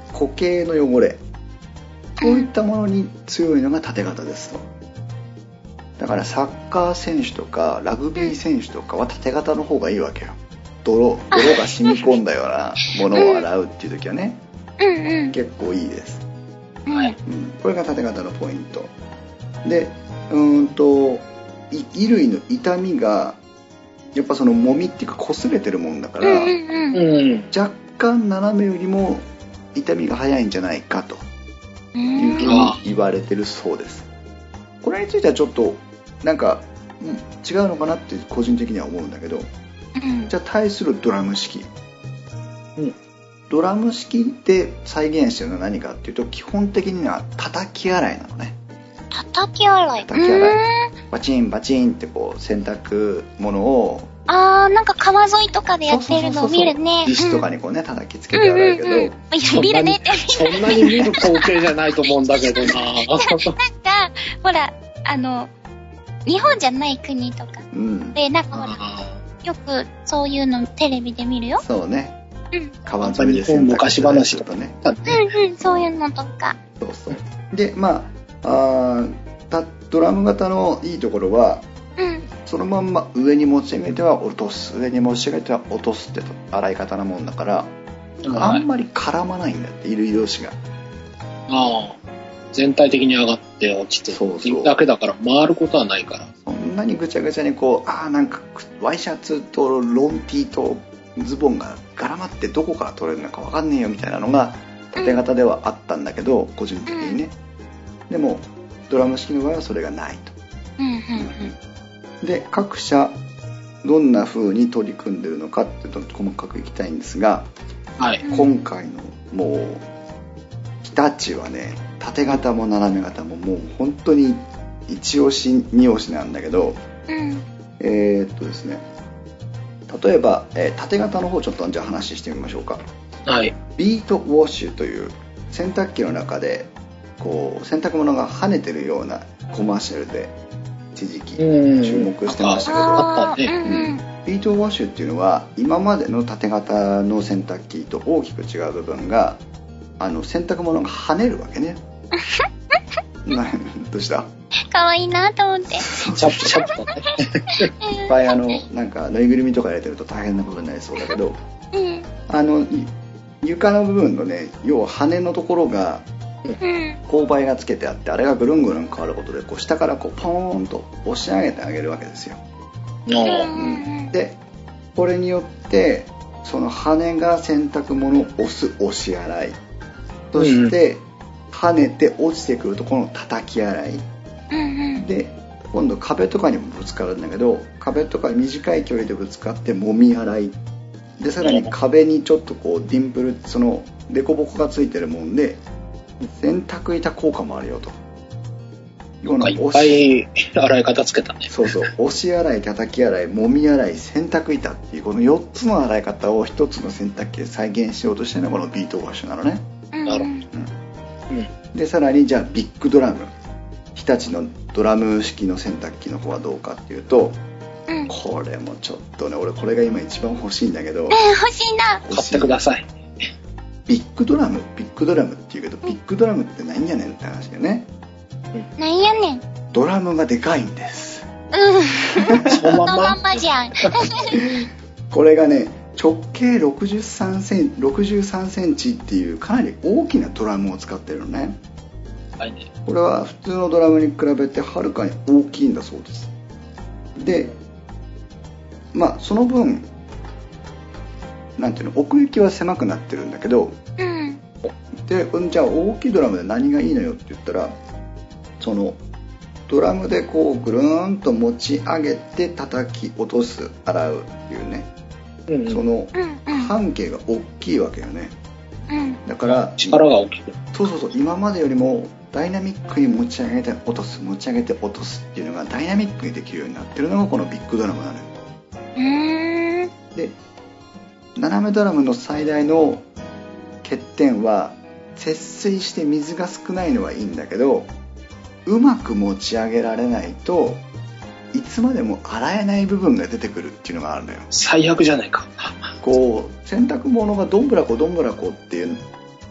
固形の汚れ、そういったものに強いのが縦型ですと。だからサッカー選手とかラグビー選手とかは縦型の方がいいわけよ。泥が染み込んだようなものを洗うっていう時はね、結構いいです、これが縦型のポイントで、衣類の傷みがやっぱその揉みっていうか擦れてるもんだから、若干斜めよりも傷みが早いんじゃないかというふうに言われてるそうです。これについてはちょっとなんか、違うのかなって個人的には思うんだけど、じゃあ対するドラム式、ドラム式で再現してるのは何かっていうと、基本的には叩き洗いなのね。 叩き洗い。 バチンバチンってこう洗濯物を、 なんか川沿いとかでやってるのを見るね。 石とかにこうね叩きつけて洗うけど、 見るねって。そんなに見る光景じゃないと思うんだけどな。なんかほら日本じゃない国とかでなんかほらよくそういうのテレビで見るよ。 そうね。川沿いで洗濯する昔話とかね。 そういうのとか。 そう。でドラム型のいいところは、そのまんま上に持ち上げては落とす、上に持ち上げては落とすって洗い方なもんだから、あんまり絡まないんだって、衣類同士が。 全体的に上がって落ちてるだけだから回ることはないから。 そんなにぐちゃぐちゃにこうなんかワイシャツとロンティーとズボンが絡まってどこから取れるのか分かんねえよみたいなのが縦型ではあったんだけど、個人的にね。でもドラム式の場合はそれがないと。で各社どんな風に取り組んでるのかっていうと細かくいきたいんですが、今回のもう日立はね、縦型も斜め型ももう本当に一押し二押しなんだけど、ですね、例えば、縦型の方ちょっとじゃあ話してみましょうか。ビートウォッシュという洗濯機の中でこう洗濯物が跳ねてるようなコマーシャルで一時期注目してましたけど、ビートウォッシュっていうのは今までの縦型の洗濯機と大きく違う部分が洗濯物が跳ねるわけね。どうした？ 可愛いなと思って。 シャップとね。 いっぱいなんかぬいぐるみとか入れてると大変なことになりそうだけど、床の部分のね、要は羽のところが勾配がつけてあって、あれがぐるんぐるん変わることでこう下からこうポーンと押し上げてあげるわけですよ。でこれによってその羽が洗濯物を押し洗い、そして跳ねて落ちてくるとこの叩き洗い、で今度壁とかにもぶつかるんだけど、壁とか短い距離でぶつかってもみ洗いで、さらに壁にちょっとこうディンプル、そのデコボコがついてるもんで洗濯板効果もあるよと。 いっぱい洗い方つけたね。 そう押し洗い、叩き洗い、もみ洗い、洗濯板っていうこの4つの洗い方を1つの洗濯機で再現しようとしてるのがこのビートウォッシュなのね。でさらにじゃあビッグドラム、日立のドラム式の洗濯機の方はどうかっていうと、これもちょっとね、俺これが今一番欲しいんだけど、 欲しいな、 買ってください。 ビッグドラムって言うけど、ビッグドラムって何やねんって話だよね。 何やねん。 ドラムがでかいんです。 そのまんまじゃん。 これがね、直径63センチっていうかなり大きなドラムを使ってるのね。これは普通のドラムに比べてはるかに大きいんだそうです。でその分なんていうの、奥行きは狭くなってるんだけど、でじゃあ大きいドラムで何がいいのよって言ったら、そのドラムでこうぐるーんと持ち上げて叩き落とす、洗うっていうね、その半径が大きいわけよね。だから力が大きい。 そう今までよりもダイナミックに持ち上げて落とす、持ち上げて落とすっていうのがダイナミックにできるようになってるのがこのビッグドラムなのよ。で斜めドラムの最大の欠点は、節水して水が少ないのはいいんだけど、うまく持ち上げられないといつまでも洗えない部分が出てくるっていうのがあるのよ。 最悪じゃないか。 こう洗濯物がどんぶらこっていう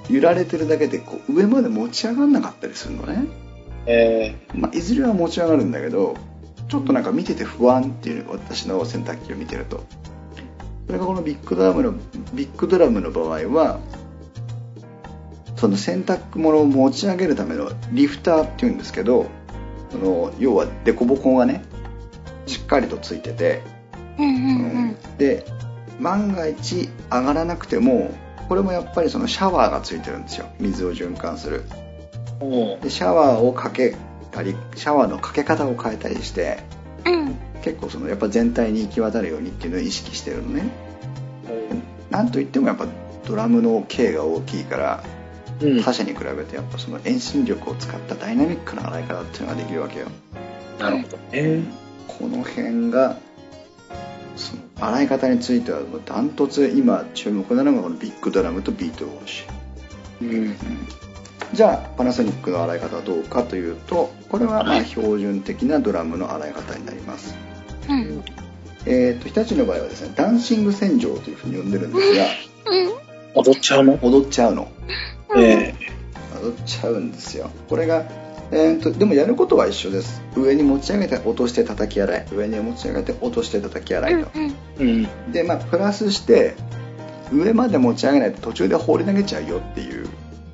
揺られてるだけでこう上まで持ち上がんなかったりするのね。いずれは持ち上がるんだけど、ちょっとなんか見てて不安っていう、私の洗濯機を見てると。それがこのビッグドラムの場合は、その洗濯物を持ち上げるためのリフターっていうんですけど、要はデコボコがねしっかりとついてて、で万が一上がらなくても、これもやっぱりそのシャワーがついてるんですよ。水を循環する。でシャワーをかけたり、シャワーのかけ方を変えたりして、結構やっぱ全体に行き渡るようにっていうのを意識してるのね。なんといってもやっぱドラムの径が大きいから、他社に比べてやっぱその遠心力を使ったダイナミックな洗い方っていうのができるわけよ。 なるほどね。 この辺がその洗い方についてはダントツ今注目なのがこのビッグドラムとビートウォッシュ、じゃあパナソニックの洗い方はどうかというと、これはまあ標準的なドラムの洗い方になります。日立の場合はですね、ダンシング洗浄というふうに呼んでるんですが、 踊っちゃうの？ 踊っちゃうの。踊っちゃうんですよ。これが、でもやることは一緒です。上に持ち上げて落として叩き洗い、上に持ち上げて落として叩き洗いと、でプラスして上まで持ち上げないと途中で放り投げちゃうよっていう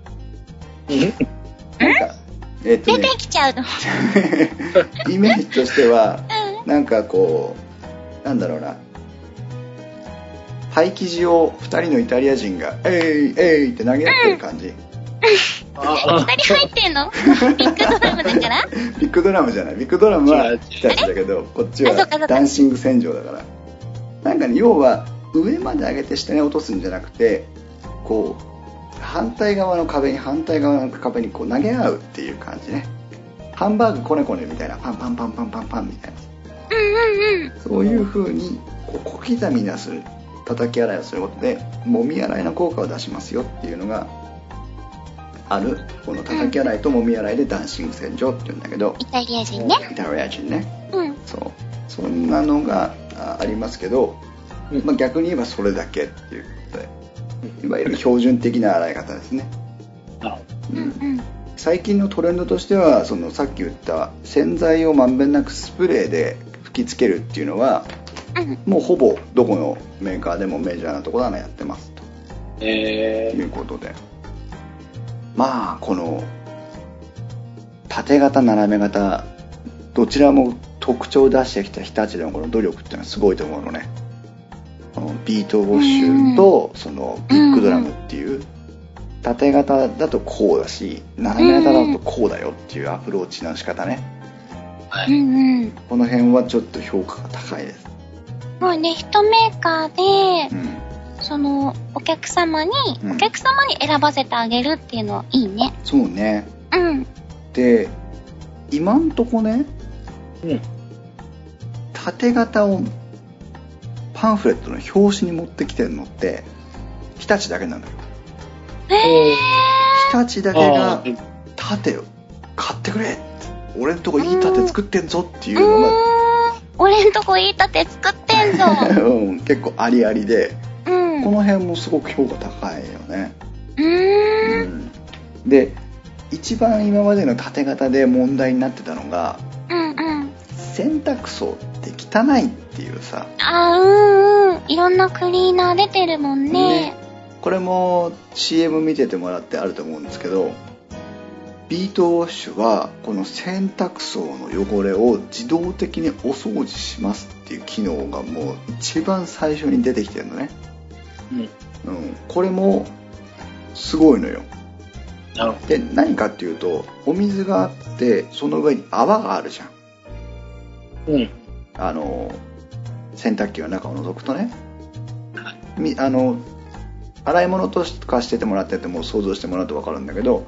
なんか、 出てきちゃうのイメージとしては、なんかこうなんだろうな、パイ生地を2人のイタリア人がえいって投げ合ってる感じ。 2人入ってんの？ビッグドラムだからビッグドラムじゃない。ビッグドラムは日立だけど、こっちはダンシング洗浄だから。なんかね、要は上まで上げて下に落とすんじゃなくて、こう反対側の壁にこう投げ合うっていう感じね。ハンバーグコネコネみたいな、パンパンパンパンパンパンみたいな、そういう風にこう小刻みな叩き洗いをすることでもみ洗いの効果を出しますよっていうのがある。この叩き洗いともみ洗いでダンシング洗浄っていうんだけど、 イタリア人ね。 そんなのがありますけど、逆に言えばそれだけっていうことで、いわゆる標準的な洗い方ですね。最近のトレンドとしては、そのさっき言った洗剤をまんべんなくスプレーで吹きつけるっていうのは、もうほぼどこのメーカーでもメジャーなところはやってますと、いうことで、まあこの縦型斜め型どちらも特徴を出してきた日立のこの努力っていうのはすごいと思うのね。ビートウォッシュとそのビッグドラムっていう、縦型だとこうだし斜め型だとこうだよっていうアプローチの仕方ね。この辺はちょっと評価が高いです。 もうね、一メーカーで、そのお客様に選ばせてあげるっていうのはいいね。 そうね。で、今んとこね、縦型をパンフレットの表紙に持ってきてるのって日立だけなのよ。日立だけが縦を買ってくれって、俺んとこいい縦作ってんぞっていうのが、 俺んとこいい縦作ってんぞ結構ありありで、この辺もすごく評価高いよね。で、一番今までの縦型で問題になってたのが、洗濯槽って汚いっていうさ。 いろんなクリーナー出てるもんね。 これも CM 見ててもらってあると思うんですけど、ビートウォッシュはこの洗濯槽の汚れを自動的にお掃除しますっていう機能がもう一番最初に出てきてるのね。これもすごいのよ。で、何かっていうと、お水があってその上に泡があるじゃん。洗濯機の中を覗くとね、洗い物とかしててもらってても想像してもらうと分かるんだけど、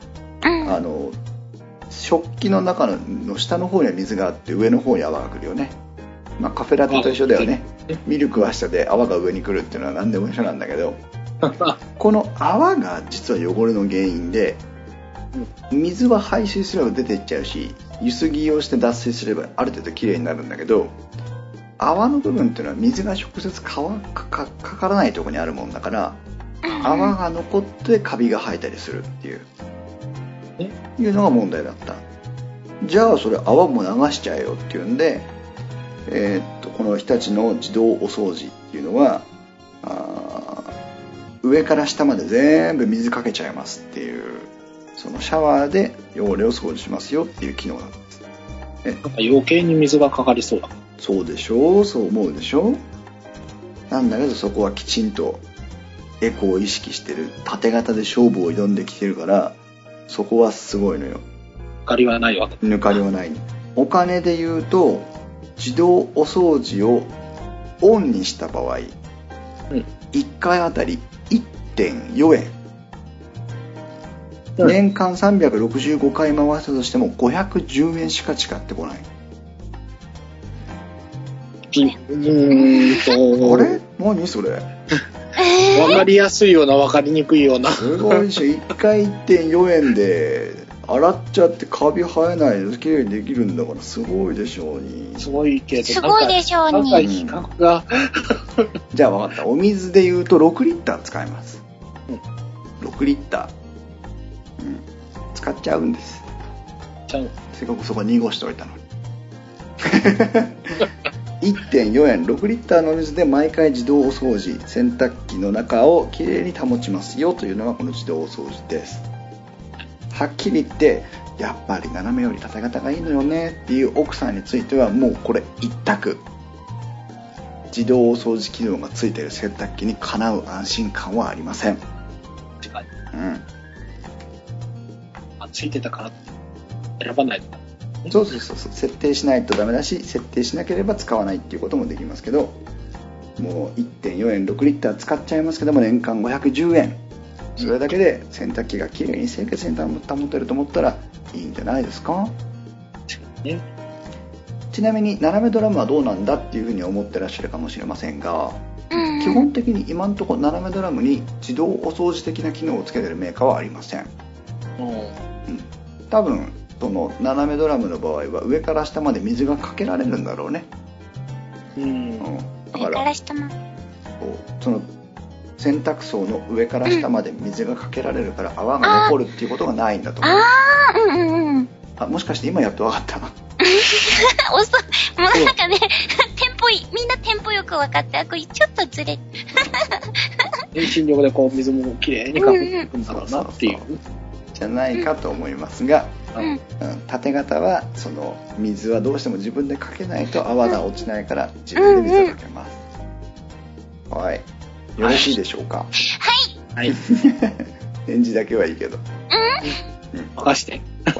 食器の中の下の方には水があって上の方に泡が来るよね。カフェラテと一緒だよね。ミルクは下で泡が上に来るっていうのは何でも一緒なんだけどこの泡が実は汚れの原因で、水は排水すれば出ていっちゃうし、ゆすぎをして脱水すればある程度きれいになるんだけど、泡の部分っていうのは水が直接かからないところにあるもんだから、 泡が残ってカビが生えたりするっていうのが問題だった。じゃあそれ泡も流しちゃえよっていうんで、この日立の自動お掃除っていうのは上から下まで全部水かけちゃいますっていう、そのシャワーで汚れを掃除しますよっていう機能なんです。 なんか余計に水がかかりそうだ。 そうでしょう、そう思うでしょ。なんだけどそこはきちんとエコを意識してる、縦型で勝負を挑んできてるから、そこはすごいのよ。 抜かりはないわけ。 抜かりはない。お金で言うと自動お掃除をオンにした場合、1回あたり 1.4 円、年間365回回したとしても510円しか使ってこない。あれ何それ分かりやすいような分かりにくいような。 すごいでしょ。1回 1.4 円で洗っちゃってカビ生えないできれいにできるんだから、すごいでしょうに。 すごいけど、 すごいでしょうに。 なんか比較がじゃあ分かった。お水で言うと6リッター使えます。6リッター、使っちゃうんです。せっかくそこ濁しておいたのに。1.4 円、6リッターの水で毎回自動お掃除、洗濯機の中をきれいに保ちますよというのがこの自動お掃除です。はっきり言ってやっぱり斜めより縦型がいいのよねっていう奥さんについては、もうこれ一択、自動お掃除機能がついている洗濯機にかなう安心感はありません。 確かに。ついてたから選ばないと。 そう設定しないとダメだし、設定しなければ使わないっていうこともできますけど、もう 1.4 円6リッター使っちゃいますけども、年間510円、それだけで洗濯機がきれいに清潔に保てると思ったらいいんじゃないですか。ちなみに斜めドラムはどうなんだっていうふうに思ってらっしゃるかもしれませんが、基本的に今のところ斜めドラムに自動お掃除的な機能をつけているメーカーはありません。多分その斜めドラムの場合は上から下まで水がかけられるんだろうね。だからその洗濯槽の上から下まで水がかけられるから泡が残るっていうことがないんだと思う。もしかして今やっと分かった？ 遅い。もうなんかね、みんなテンポよく分かって、これちょっとずれ。 遠心力でこう水もきれいにかけていくんだろうなっていう。 じゃないかと思いますが、縦型はその水はどうしても自分でかけないと泡が落ちないから自分で水をかけます。はい、よろしいでしょうか？ はい。 返事だけはいいけど。 任して。 はい。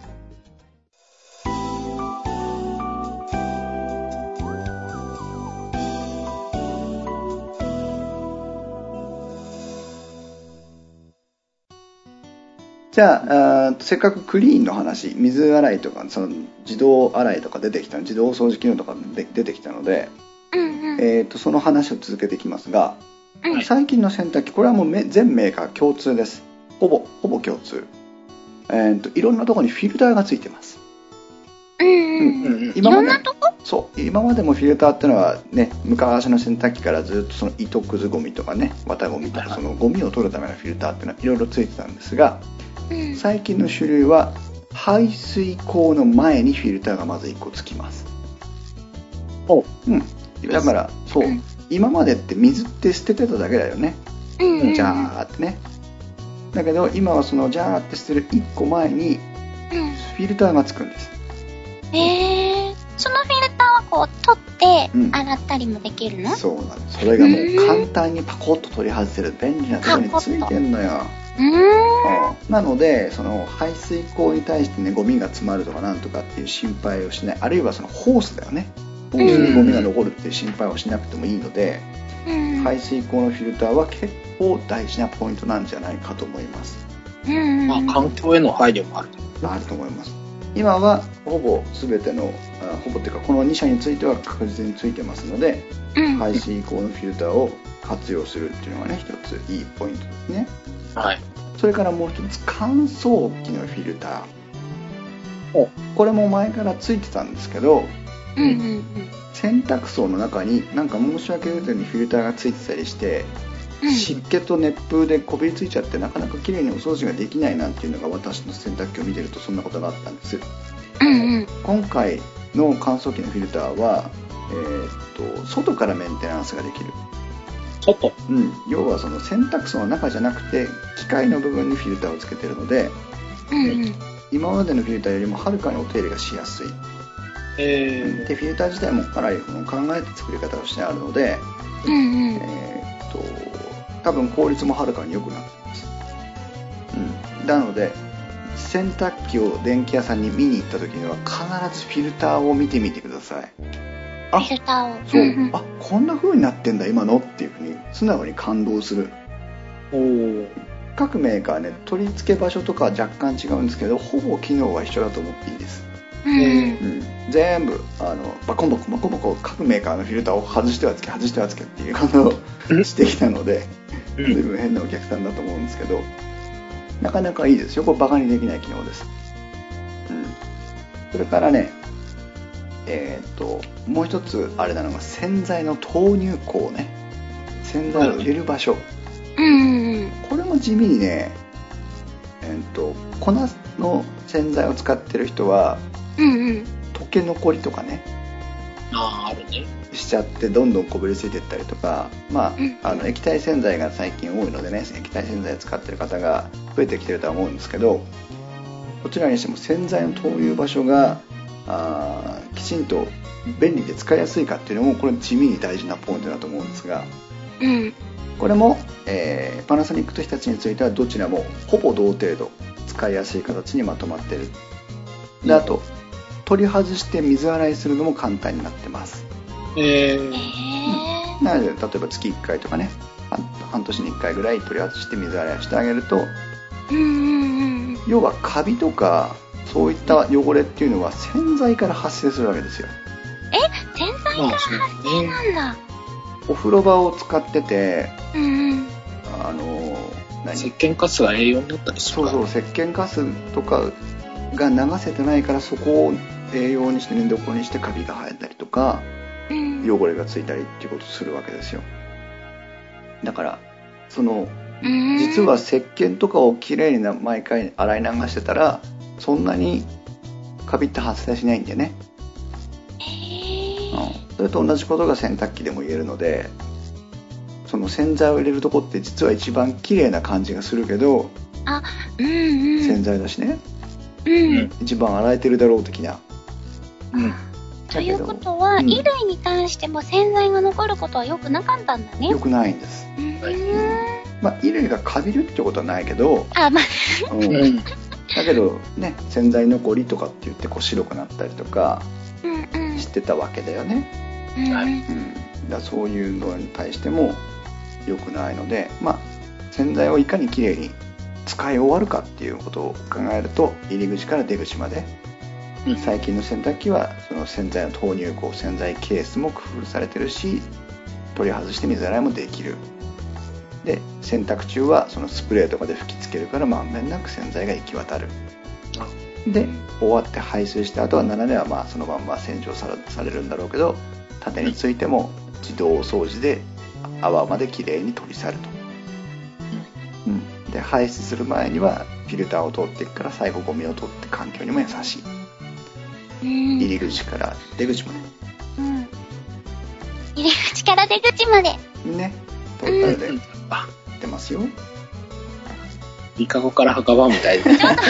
じゃあ、せっかくクリーンの話、水洗いとかその自動洗いとか出てきた、自動掃除機能とか出てきたので、その話を続けていきますが、最近の洗濯機、これはもう全メーカー共通です。ほぼ共通。いろんなところにフィルターがついてます。 今までそう今までもフィルターってのはね、昔の洗濯機からずっとその糸くずゴミとかね、綿ゴミとか、そのゴミを取るためのフィルターっていうのはいろいろついてたんですが、最近の主流は排水口の前にフィルターがまず1個つきます。だからそう、今までって水って捨ててただけだよね。ジャーってね。だけど今はそのジャーって捨てる1個前にフィルターがつくんです。 そのフィルターはこう取って洗ったりもできるの？ そうなんです。それがもう簡単にパコッと取り外せる便利なところについてんのよ。なのでその排水口に対してね、ゴミが詰まるとかなんとかっていう心配をしない、あるいはそのホースだよね、ホースにゴミが残るっていう心配をしなくてもいいので、排水口のフィルターは結構大事なポイントなんじゃないかと思います。 環境への配慮もあると思います。今はほぼ全てのほぼっていうかこの2社については確実についてますので、排水口のフィルターを活用するっていうのがね、一ついいポイントですね。それからもう一つ、乾燥機のフィルター。これも前からついてたんですけど、洗濯槽の中になんか申し訳ないようにフィルターがついてたりして、 湿気と熱風でこびりついちゃってなかなかきれいにお掃除ができないなんていうのが私の洗濯機を見てるとそんなことがあったんです。今回の乾燥機のフィルターは、外からメンテナンスができる。 外？ 要はその洗濯槽の中じゃなくて機械の部分にフィルターをつけてるので、今までのフィルターよりもはるかにお手入れがしやすい。でフィルター自体もかなり考えて作り方をしてあるので、多分効率もはるかに良くなっています。なので洗濯機を電気屋さんに見に行った時には必ずフィルターを見てみてください。 フィルターを。 そう、こんな風になってんだ今のっていう風に素直に感動する。各メーカーね、取り付け場所とかは若干違うんですけど、ほぼ機能は一緒だと思っていいです。全部バコバコ各メーカーのフィルターを外してはつけっていうことをしてきたので、随分変なお客さんだと思うんですけど、なかなかいいですよ。これバカにできない機能です。それからね、もう一つあれなのが洗剤の投入口ね。洗剤を入れる場所。これも地味にね、粉の洗剤を使ってる人は、溶け残りとかね、 あるね。 しちゃってどんどんこびりついていったりとか、液体洗剤が最近多いのでね、液体洗剤を使ってる方が増えてきてるとは思うんですけど、どちらにしても洗剤の投入場所がきちんと便利で使いやすいかっていうのもこれ地味に大事なポイントだと思うんですが、これも、パナソニックと日立についてはどちらもほぼ同程度使いやすい形にまとまっている。で、あと取り外して水洗いするのも簡単になってます。なので例えば月1回とかね、半年に1回ぐらい取り外して水洗いしてあげると、要はカビとかそういった汚れっていうのは洗剤から発生するわけですよ。 洗剤から発生なんだ。 お風呂場を使ってて、 石鹸カスが栄養になったりするから。 そう石鹸カスとかが流せてないから、そこを栄養にして寝床にしてカビが生えたりとか、汚れがついたりっていうことをするわけですよ。だから実は石鹸とかをきれいに毎回洗い流してたらそんなにカビって発生しないんでね。それと同じことが洗濯機でも言えるので、その洗剤を入れるとこって実は一番きれいな感じがするけど、洗剤だしね、一番洗えてるだろう的な。 ということは、衣類に関しても洗剤が残ることは良くなかったんだね。 良くないんです。衣類がカビるってことはないけど、だけどね、洗剤残りとかって言って白くなったりとかしてたわけだよね。だそういうのに対しても良くないので、洗剤をいかにきれいに使い終わるかっていうことを考えると、入り口から出口まで、最近の洗濯機はその洗剤の投入口、洗剤ケースも工夫されてるし、取り外して水洗いもできる。で、洗濯中はそのスプレーとかで吹きつけるからまんべんなく洗剤が行き渡る。で、終わって排水した後は斜めはそのまんま洗浄されるんだろうけど、縦についても自動掃除で泡まできれいに取り去ると。で、排出する前にはフィルターを通っていくから、最後ゴミを取って環境にも優しい。入り口から出口まで。 入り口から出口まで。 ね。トータルで出ますよ。 イカゴから墓場みたいな。ちょっとやめな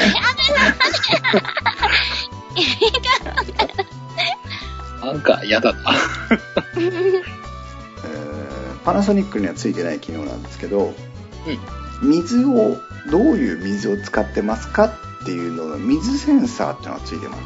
なんか嫌だな。 パナソニックにはついてない機能なんですけど、水をどういう水を使ってますかっていうのの水センサーっていうのがついてます。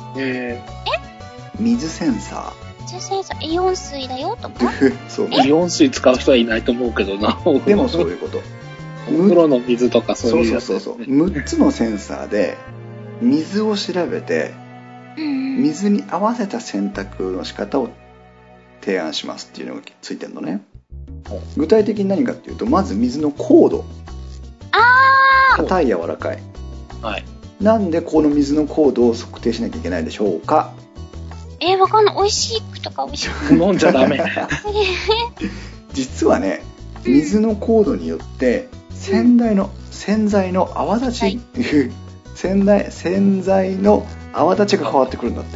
水センサー。 水センサー、イオン水だよとか。 そう。 イオン水使う人はいないと思うけどな。 でもそういうこと。 お風呂の水とかそういうやつ、 そう6つのセンサーで水を調べて、水に合わせた洗濯の仕方を提案しますっていうのがついてるのね。具体的に何かっていうと、まず水の硬度。硬い柔らかい。なんでこの水の硬度を測定しなきゃいけないでしょうか。 わかんない。美味しいとか美味しい。 飲んじゃダメ。 実はね、 水の硬度によって洗剤の泡立ちっていう、洗剤の泡立ちが変わってくるんだって。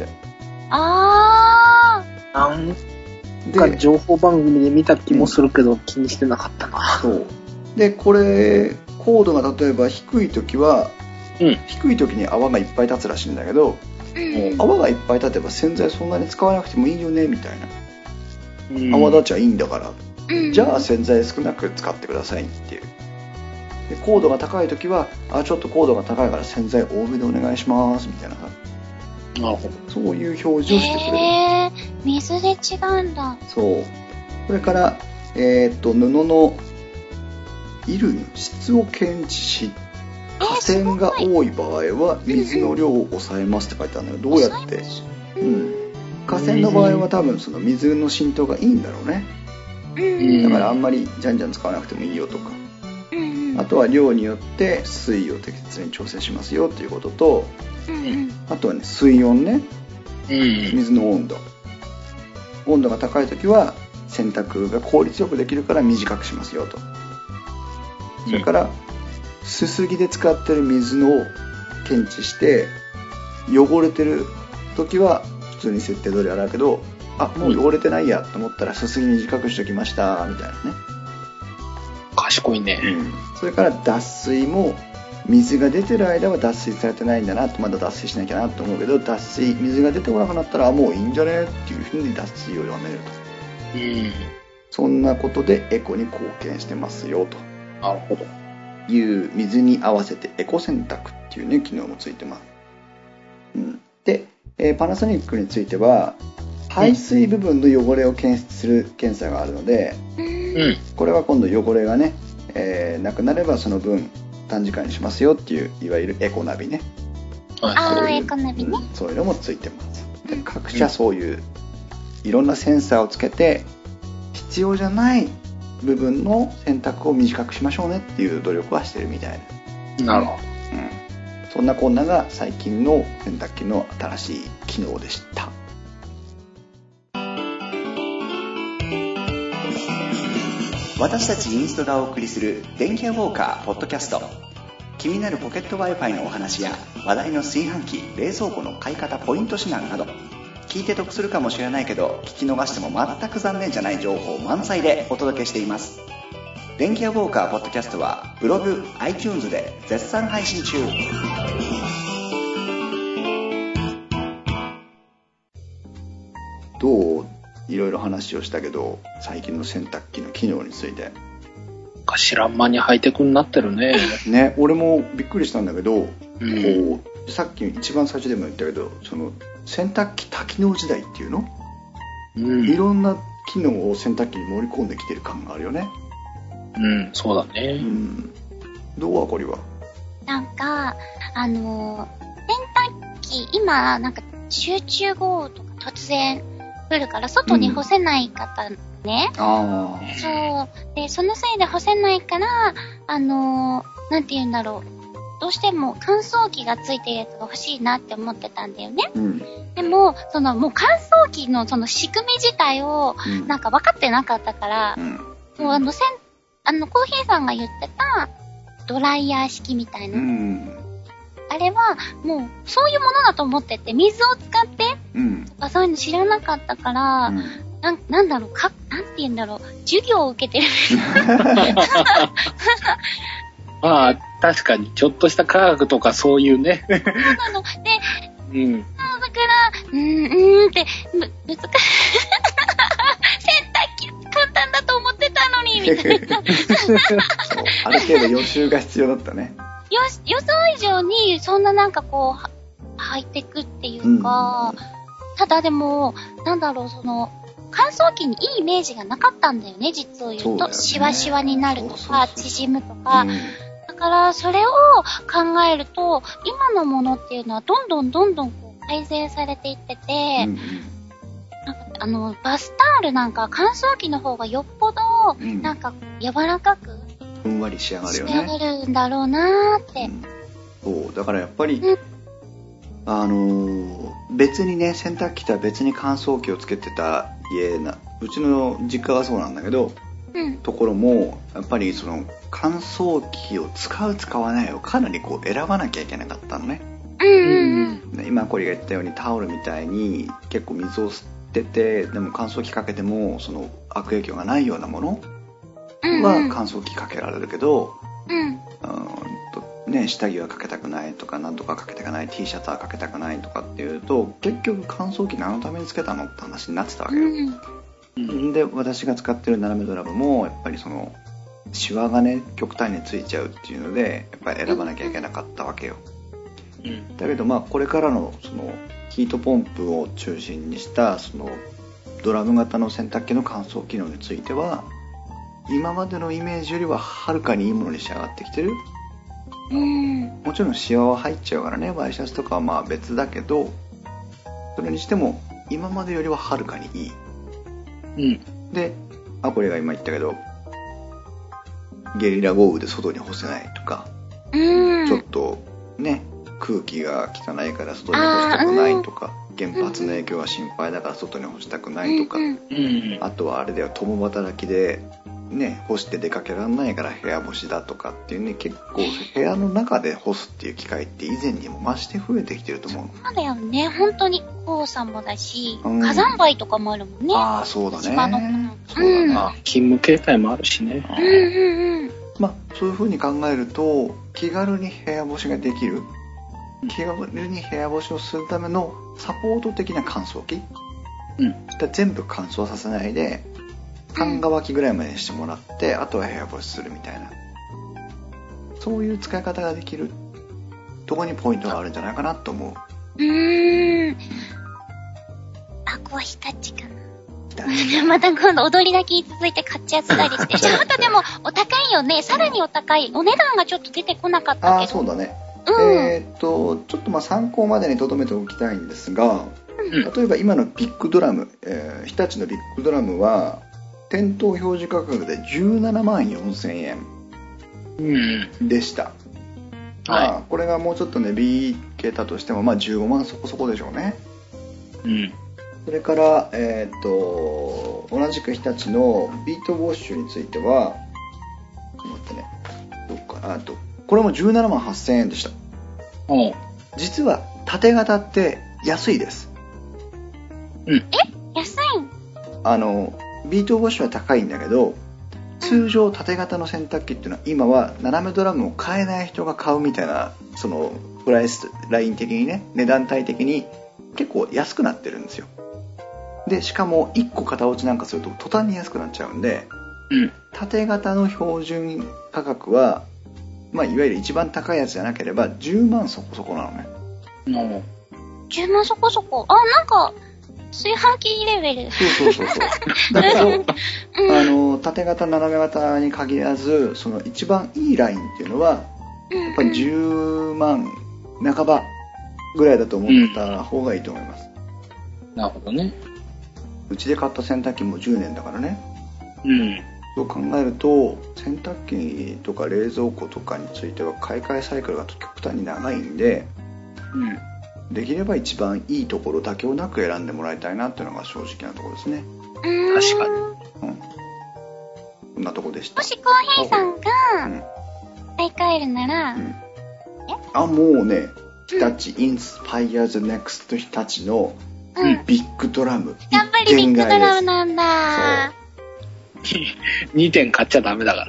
なんか情報番組で見た気もするけど、気にしてなかったな。 そうで、これ硬度が例えば低い時は、低い時に泡がいっぱい立つらしいんだけど、泡がいっぱい立てば洗剤そんなに使わなくてもいいよねみたいな、泡立ちはいいんだから、じゃあ洗剤少なく使ってくださいっていう。で、硬度が高い時はちょっと硬度が高いから洗剤多めでお願いしますみたいな、そういう表示をしてくれる。 水で違うんだ。 そう。それから布の衣類の質を検知し、河川が多い場合は水の量を抑えますって書いてあるんだけど、どうやって、河川の場合は多分その水の浸透がいいんだろうね。だからあんまりじゃんじゃん使わなくてもいいよとか、あとは量によって水位を適切に調整しますよっていうことと、あとはね、水温ね、水の温度が高い時は洗濯が効率よくできるから短くしますよと。それからすすぎで使ってる水を検知して、汚れてる時は普通に設定通り洗うけど、もう汚れてないやと思ったらすすぎ短くしときましたみたいなね。 賢いね。 それから脱水も、水が出てる間は脱水されてないんだなと、まだ脱水しなきゃなと思うけど、水が出てこなくなったらもういいんじゃねっていうふうに脱水をやめると。そんなことでエコに貢献してますよと。 なるほど。 いう水に合わせてエコ洗濯っていうね、機能もついてます。で、パナソニックについては排水部分の汚れを検出する検査があるので、これは今度汚れがね、なくなればその分短時間にしますよっていう、いわゆるエコナビね。 エコナビね。 そういうのもついてます。で、各社そういういろんなセンサーをつけて、必要じゃない部分の洗濯を短くしましょうねっていう努力はしてるみたいな。 なるほど。 そんなこんなが最近の洗濯機の新しい機能でした。私たちインストがお送りする電気屋ウォーカーポッドキャスト。気になるポケット Wi-Fi のお話や話題の炊飯器、冷蔵庫の買い方ポイント指南など、聞いて得するかもしれないけど聞き逃しても全く残念じゃない情報満載でお届けしています。電気屋ウォーカーポッドキャストはブログ、iTunes で絶賛配信中。どう？いろいろ話をしたけど、最近の洗濯機の機能について。 知らん間にハイテクになってるね。 ね、俺もびっくりしたんだけど、こうさっき一番最初でも言ったけど、その洗濯機多機能時代っていうの、いろんな機能を洗濯機に盛り込んできてる感があるよね。 そうだね。 どう？あこりはなんか洗濯機今なんか集中豪雨とか突然来るから外に干せない方ね。そうで、そのせいで干せないからなんて言うんだろう、どうしても乾燥機がついてるやつが欲しいなって思ってたんだよね。でももう乾燥機のその仕組み自体をなんか分かってなかったから、もうコーヒーさんが言ってたドライヤー式みたいな、あれはもうそういうものだと思ってて、水を使って、そういうの知らなかったから、なんだろう、なんて言うんだろう、授業を受けてる。 まあ確かにちょっとした科学とかそういうね。そうなので、だからって難しい。洗濯機簡単だと思ってたのにみたいな。 ある程度予習が必要だったね。 予想以上にそんななんかこうハイテクっていうか、ただでもなんだろう、その乾燥機にいいイメージがなかったんだよね、実を言うと。シワシワになるとか縮むとか。だからそれを考えると今のものっていうのはどんどんこう改善されていってて、なんかバスタオルなんか乾燥機の方がよっぽどなんか柔らかくふんわり仕上がるよね。 仕上がるんだろうなーって。 そうだからやっぱり、別にね、洗濯機とは別に乾燥機をつけてたうちの実家はそうなんだけど、 ところもやっぱりその乾燥機を使う使わないをかなりこう選ばなきゃいけなかったのね。今これが言ったようにタオルみたいに結構水を吸ってて、でも乾燥機かけてもその悪影響がないようなものは乾燥機かけられるけど、下着はかけたくないとか、なんとかかけたくない、 T シャツはかけたくないとかっていうと、結局乾燥機何のためにつけたのって話になってたわけよ。で私が使ってる斜めドラムもやっぱりそのシワがね極端についちゃうっていうのでやっぱり選ばなきゃいけなかったわけよ。だけどこれからのそのヒートポンプを中心にしたそのドラム型の洗濯機の乾燥機能については今までのイメージよりははるかにいいものに仕上がってきてる。もちろんシワは入っちゃうからね、ワイシャツとかは別だけど、それにしても今までよりははるかにいい。でこれが今言ったけどゲリラ豪雨で外に干せないとか、ちょっとね空気が汚いから外に干したくないとか、原発の影響が心配だから外に干したくないとか、あとはあれだよ、共働きでね干して出かけられないから部屋干しだとかっていうね、結構部屋の中で干すっていう機会って以前にも増して増えてきてると思う。 そうだよね、本当に黄砂もだし、火山灰とかもあるもんね。 そうだね。 島のそうだね。 勤務形態もあるしね。 そういう風に考えると気軽に部屋干しができる、気軽に部屋干しをするためのサポート的な乾燥機、全部乾燥させないで半乾きぐらいまでにしてもらって、あとは部屋干しするみたいな、そういう使い方ができるところにポイントがあるんじゃないかなと思う。 ここは日立かな。また今度踊りだけ続いて買っちゃったりしてちょっとでもお高いよね。さらにお高い。お値段がちょっと出てこなかったけど。 そうだね。ちょっと参考までに留めておきたいんですが、例えば今のビッグドラム、日立のビッグドラムは店頭表示価格で17万4000円でした。これがもうちょっと値引けたとしても15万そこそこでしょうね。それから同じく日立のビートウォッシュについてはこれも17万8000円でした。実は縦型って安いです。 安い？ ビートウォッシュは高いんだけど、通常縦型の洗濯機っていうのは今は斜めドラムを買えない人が買うみたいな、そのプライスライン的にね、値段帯的に結構安くなってるんですよ。でしかも1個型落ちなんかすると途端に安くなっちゃうんで、縦型の標準価格はいわゆる一番高いやつじゃなければ10万そこそこなのね。 10万そこそこ。なんか炊飯器レベル。 そうだけど縦型斜め型に限らず、その一番いいラインっていうのはやっぱり10万半ばぐらいだと思った方がいいと思います。 なるほどね。 うちで買った洗濯機も10年だからね。そう考えると洗濯機とか冷蔵庫とかについては買い替えサイクルが極端に長いんで、できれば一番いいところ妥協なく選んでもらいたいなっていうのが正直なところですね。 確かに。 こんなとこでした。 もしコーヒーさんが買い替えるなら、 もうね、日立インスパイアーズネクスト日立のビッグドラム。 やっぱりビッグドラムなんだ。 2点買っちゃダメだから。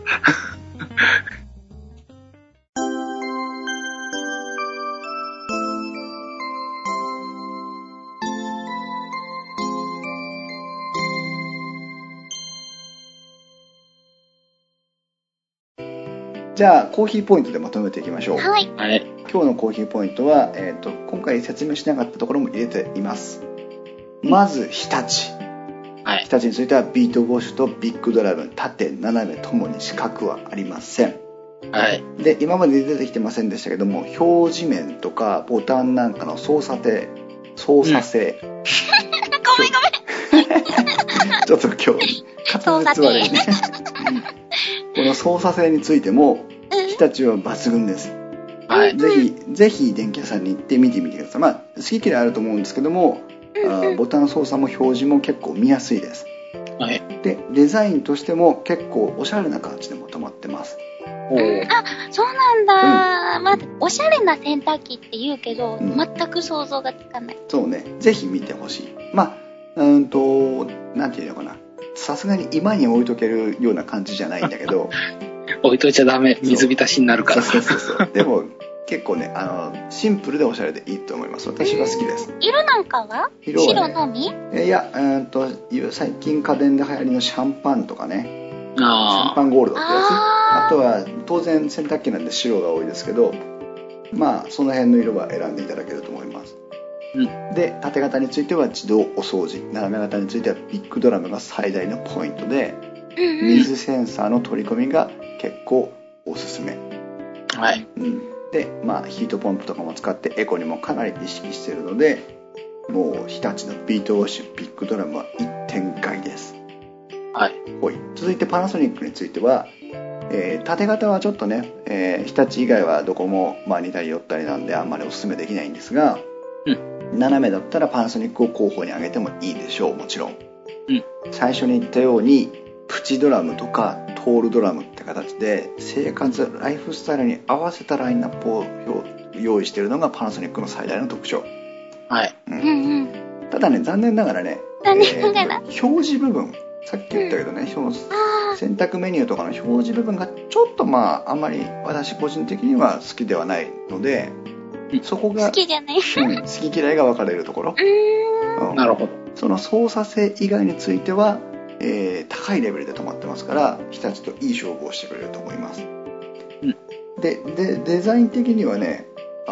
じゃあコーヒーポイントでまとめていきましょう。 はい。 今日のコーヒーポイントは、今回説明しなかったところも入れています。まず日立。日立についてはビートウォッシュとビッグドラム、縦斜めともに四角はありません。で今まで出てきてませんでしたけども、表示面とかボタンなんかの操作性、ごめんちょっと今日滑舌悪いね。この操作性についても日立は抜群です。ぜひ電気屋さんに行って見てみてください。好き嫌いあると思うんですけども、ボタン操作も表示も結構見やすいです。 で、デザインとしても結構おしゃれな感じでまとまってます。 あ、そうなんだ。まあ、おしゃれな洗濯機って言うけど、全く想像がつかない。 そうね。ぜひ見てほしい。まあ、なんていうのかな。さすがに今に置いとけるような感じじゃないんだけど。 置いといちゃダメ。水浸しになるから。 そう。でも、結構ね、シンプルでおしゃれでいいと思います。私は好きです。 色なんかは？色はね、白のみ？ いや、最近家電で流行りのシャンパンとかね。シャンパンゴールドってやつ。あとは当然洗濯機なんで白が多いですけど、まあその辺の色は選んでいただけると思います。で、縦型については自動お掃除、斜め型についてはビッグドラムが最大のポイントで、水センサーの取り込みが結構おすすめ。 はい。 で、まあヒートポンプとかも使ってエコにもかなり意識しているので、もう日立のビートウォッシュビッグドラムは一点買いです。 はい。 続いてパナソニックについては、縦型はちょっとね、日立以外はどこも、まあ、似たり寄ったりなんであんまりおすすめできないんですが、斜めだったらパナソニックを候補に挙げてもいいでしょう。もちろん、最初に言ったようにプチドラムとかトールドラムって形で生活ライフスタイルに合わせたラインナップを用意しているのがパナソニックの最大の特徴。 はい。 ただね、残念ながらね、表示部分、さっき言ったけどね、選択メニューとかの表示部分がちょっとまああんまり私個人的には好きではないので、そこが好きじゃない、 好き嫌いが分かれるところ。 なるほど。 その操作性以外については、高いレベルで止まってますから、日立といい勝負をしてくれると思います。でデザイン的にはね、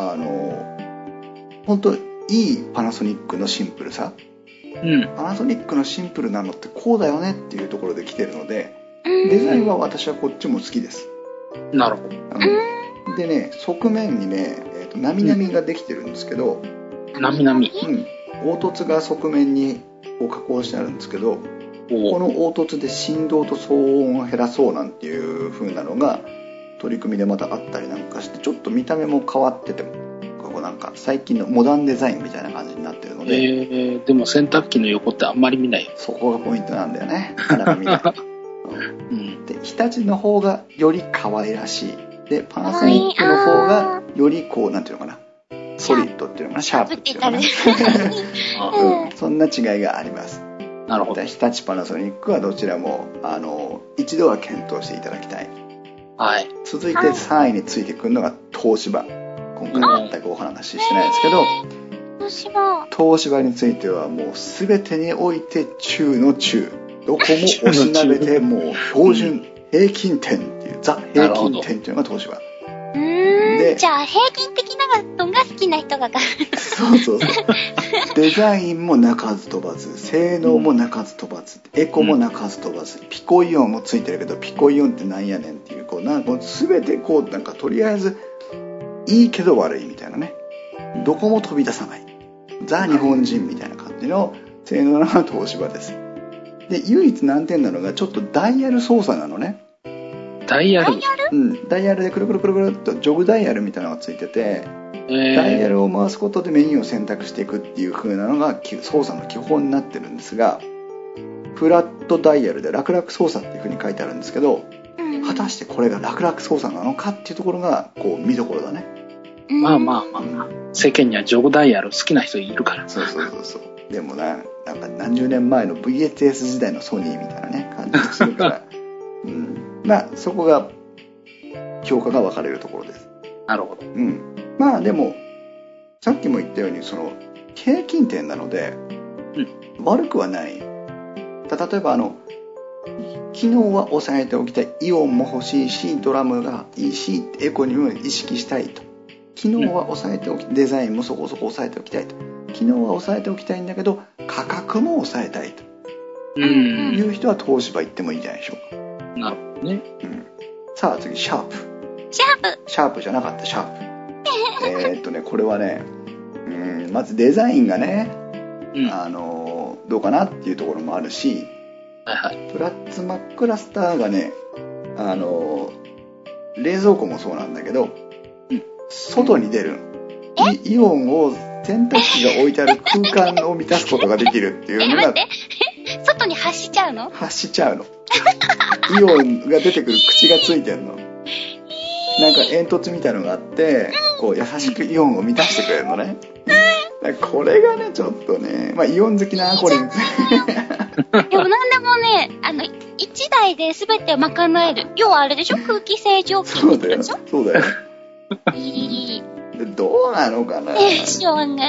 本当いいパナソニックのシンプルさ。パナソニックのシンプルなのってこうだよねっていうところで来てるので、デザインは私はこっちも好きです。 なるほど。でね、側面にね、なみなみができてるんですけど、 なみなみ、 凹凸が側面にこう加工してあるんですけど、この凹凸で振動と騒音を減らそうなんていう風なのが取り組みでまたあったりなんかして、ちょっと見た目も変わってて、なんか最近のモダンデザインみたいな感じになってるので、 でも洗濯機の横ってあんまり見ない。 そこがポイントなんだよね。なかなか見ない。で、日立の方がより可愛らしい。で、パナソニックの方がよりこう、なんていうのかな、ソリッドっていうのかな、シャープっていうのかな。そんな違いがあります。 なるほど。 日立パナソニックはどちらも一度は検討していただきたい。 はい。 続いて3位についてくるのが東芝。今回全くお話ししてないですけど、東芝についてはもう全てにおいて中の中、どこも押しなべてもう標準平均点っていうザ平均点っていうのが東芝で、じゃあ平均的なのが好きな人がそうデザインも鳴かず飛ばず、性能も鳴かず飛ばず、エコも鳴かず飛ばず、ピコイオンもついてるけどピコイオンってなんやねんっていう、こうなんか全てこうなんかとりあえずいいけど悪いみたいなね、どこも飛び出さないザ日本人みたいな感じの性能の東芝です。で、唯一難点なのがちょっとダイヤル操作なのね。 ダイヤル？ ダイヤルでくるくるくるくるっとジョグダイヤルみたいなのがついてて、ダイヤルを回すことでメニューを選択していくっていう風なのが操作の基本になってるんですが、フラットダイヤルで楽々操作っていう風に書いてあるんですけど、果たしてこれが楽々操作なのかっていうところがこう見どころだね。 まあ世間にはジョグダイヤル好きな人いるから。 そうでもなんか何十年前の VHS 時代のソニーみたいなね感じがするからまあそこが評価が分かれるところです。 なるほど。 まあでもさっきも言ったようにその平均点なので、悪くはない。例えば機能は抑えておきたい、イオンも欲しいしドラムがいいしエコにも意識したいと、機能は抑えておき、デザインもそこそこ抑えておきたいと、機能は抑えておきたいんだけど価格も抑えたいという人は東芝行ってもいいんじゃないでしょうか。 なるほどね。 さあ次シャープじゃなかったシャープこれはね、まずデザインがね、どうかなっていうところもあるし、プラズマクラスターがね、冷蔵庫もそうなんだけど、外に出るイオンを洗濯機が置いてある空間を満たすことができるっていうのが外に発しちゃうの？ 発しちゃうの。イオンが出てくる口がついてんの。なんか煙突みたいのがあって、こう優しくイオンを満たしてくれるのね。これがね、ちょっとね、まあイオン好きなコリン。でもなんでもね、1台で全て賄える。要はあれでしょ？空気清浄機でしょ？ そうだよ。でどうなのかな。 しょうがった。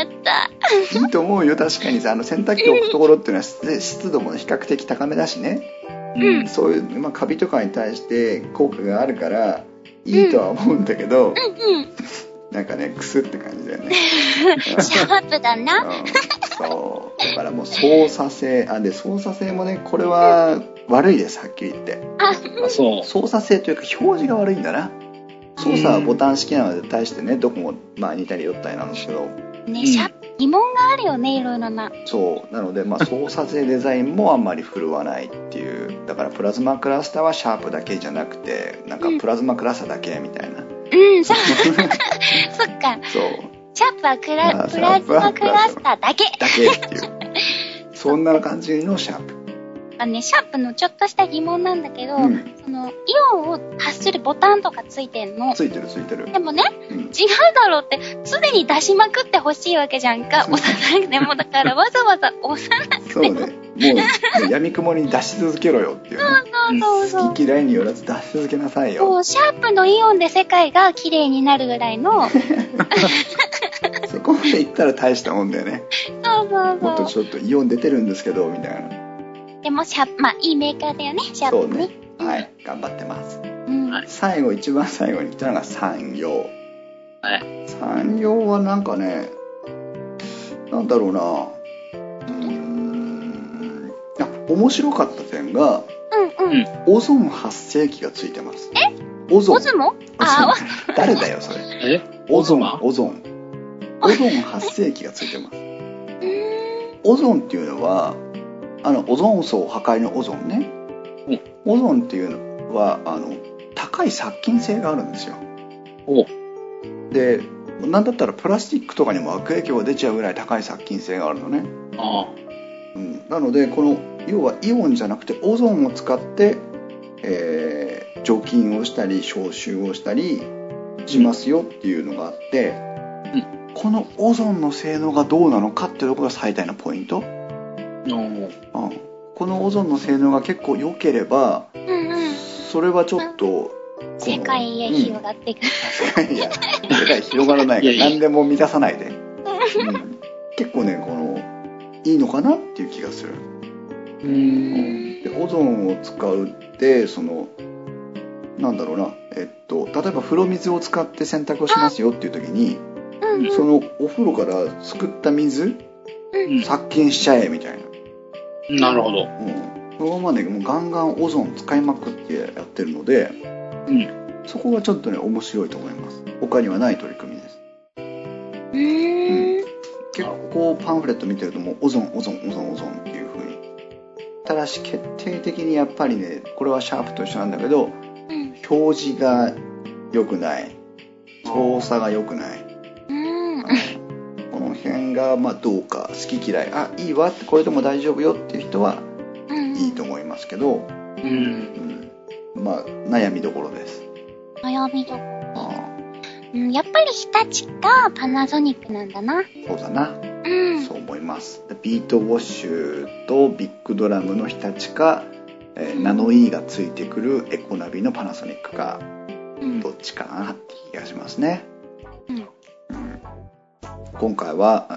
いいと思うよ、確かにさ、洗濯機置くところっていうのは湿度も比較的高めだしね。うん。そういう、まあ、カビとかに対して効果があるから、いいとは思うんだけど、なんかね、クスって感じだよね。 シャープだな。 そう。だからもう操作性、操作性もね、これは悪いです、はっきり言って。 そう。 操作性というか表示が悪いんだな。操作はボタン式なので対してね、どこもまあ似たり寄ったりなんですけど。 ね、疑問があるよね、いろいろな。 そう。なので、まあ操作性デザインもあんまり振るわないっていう。だからプラズマクラスターはシャープだけじゃなくて、なんかプラズマクラスターだけみたいな。 そう。そっか。 そう。 シャープはプラズマクラスターだけ。 だけっていう。そんな感じのシャープ。 シャープのちょっとした疑問なんだけど、イオンを発するボタンとかついてんの。 ついてる。 でもね、違うだろうって、常に出しまくってほしいわけじゃんか。押さなくても、だからわざわざ押さなくても。 そうね。もう闇雲に出し続けろよっていう、ね。そう。好き嫌いによらず出し続けなさいよ。 そう、シャープのイオンで世界が綺麗になるぐらいの。 そこまでいったら大したもんだよね。 そう。 もっとちょっとイオン出てるんですけど、みたいな。 でもまあいいメーカーだよね、シャープね。 そうね。はい、頑張ってます。一番最後に来たのが三陽。はい。三陽はなんかね、なんだろうな。面白かった点が、オゾン発生器がついてます。 オズモ？ 誰だよ、それ。オゾン発生器がついてます。オゾンっていうのは、オゾン層破壊のオゾンね。オゾンっていうのは、高い殺菌性があるんですよ。で、なんだったらプラスチックとかにも悪影響が出ちゃうぐらい高い殺菌性があるのね。なので、要はイオンじゃなくてオゾンを使って、除菌をしたり消臭をしたりしますよっていうのがあって、このオゾンの性能がどうなのかっていうところが最大のポイント。このオゾンの性能が結構良ければ、それはちょっと世界へ広がっていく。 いや、世界広がらないから何でも満たさないで。結構ね、いいのかなっていう気がする。でオゾンを使うってなんだろうな、例えば風呂水を使って洗濯をしますよっていう時に、そのお風呂からすくった水、殺菌しちゃえみたいな。 なるほど。 そのままね、もうガンガンオゾン使いまくってやってるので、そこがちょっとね面白いと思います。他にはない取り組みです。結構パンフレット見てるともうオゾンっていう風に。ただし決定的にやっぱりね、これはシャープと一緒なんだけど、表示が良くない、操作が良くない。この辺がまあどうか、好き嫌い、いいわってこれでも大丈夫よっていう人はいいと思いますけど、まあ悩みどころです。 悩みどころ。やっぱり日立かパナソニックなんだな。 そうだな。そう思います。ビートウォッシュとビッグドラムの日立か、ナノイーがついてくるエコナビのパナソニックか、どっちかなって気がしますね。今回は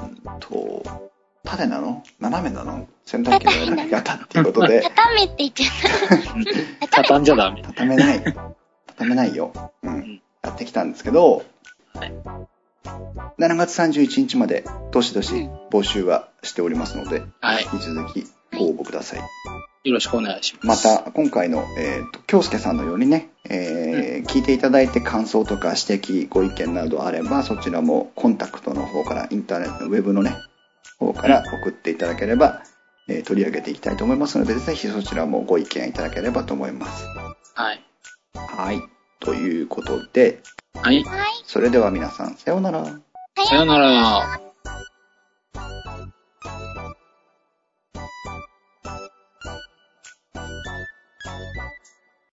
縦なの斜めなの洗濯機の選び方っていうことで畳めって言っちゃった。 畳んじゃダメ。 畳めないよ。やってきたんですけど、7月31日までどしどし募集はしておりますので、引き続きご応募ください。 よろしくお願いします。 また今回の京介さんのようにね、聞いていただいて感想とか指摘ご意見などあれば、そちらもコンタクトの方からインターネットのウェブのね方から送っていただければ、取り上げていきたいと思いますので、ぜひそちらもご意見いただければと思います。はいということで、それでは皆さんさようなら。 さようなら。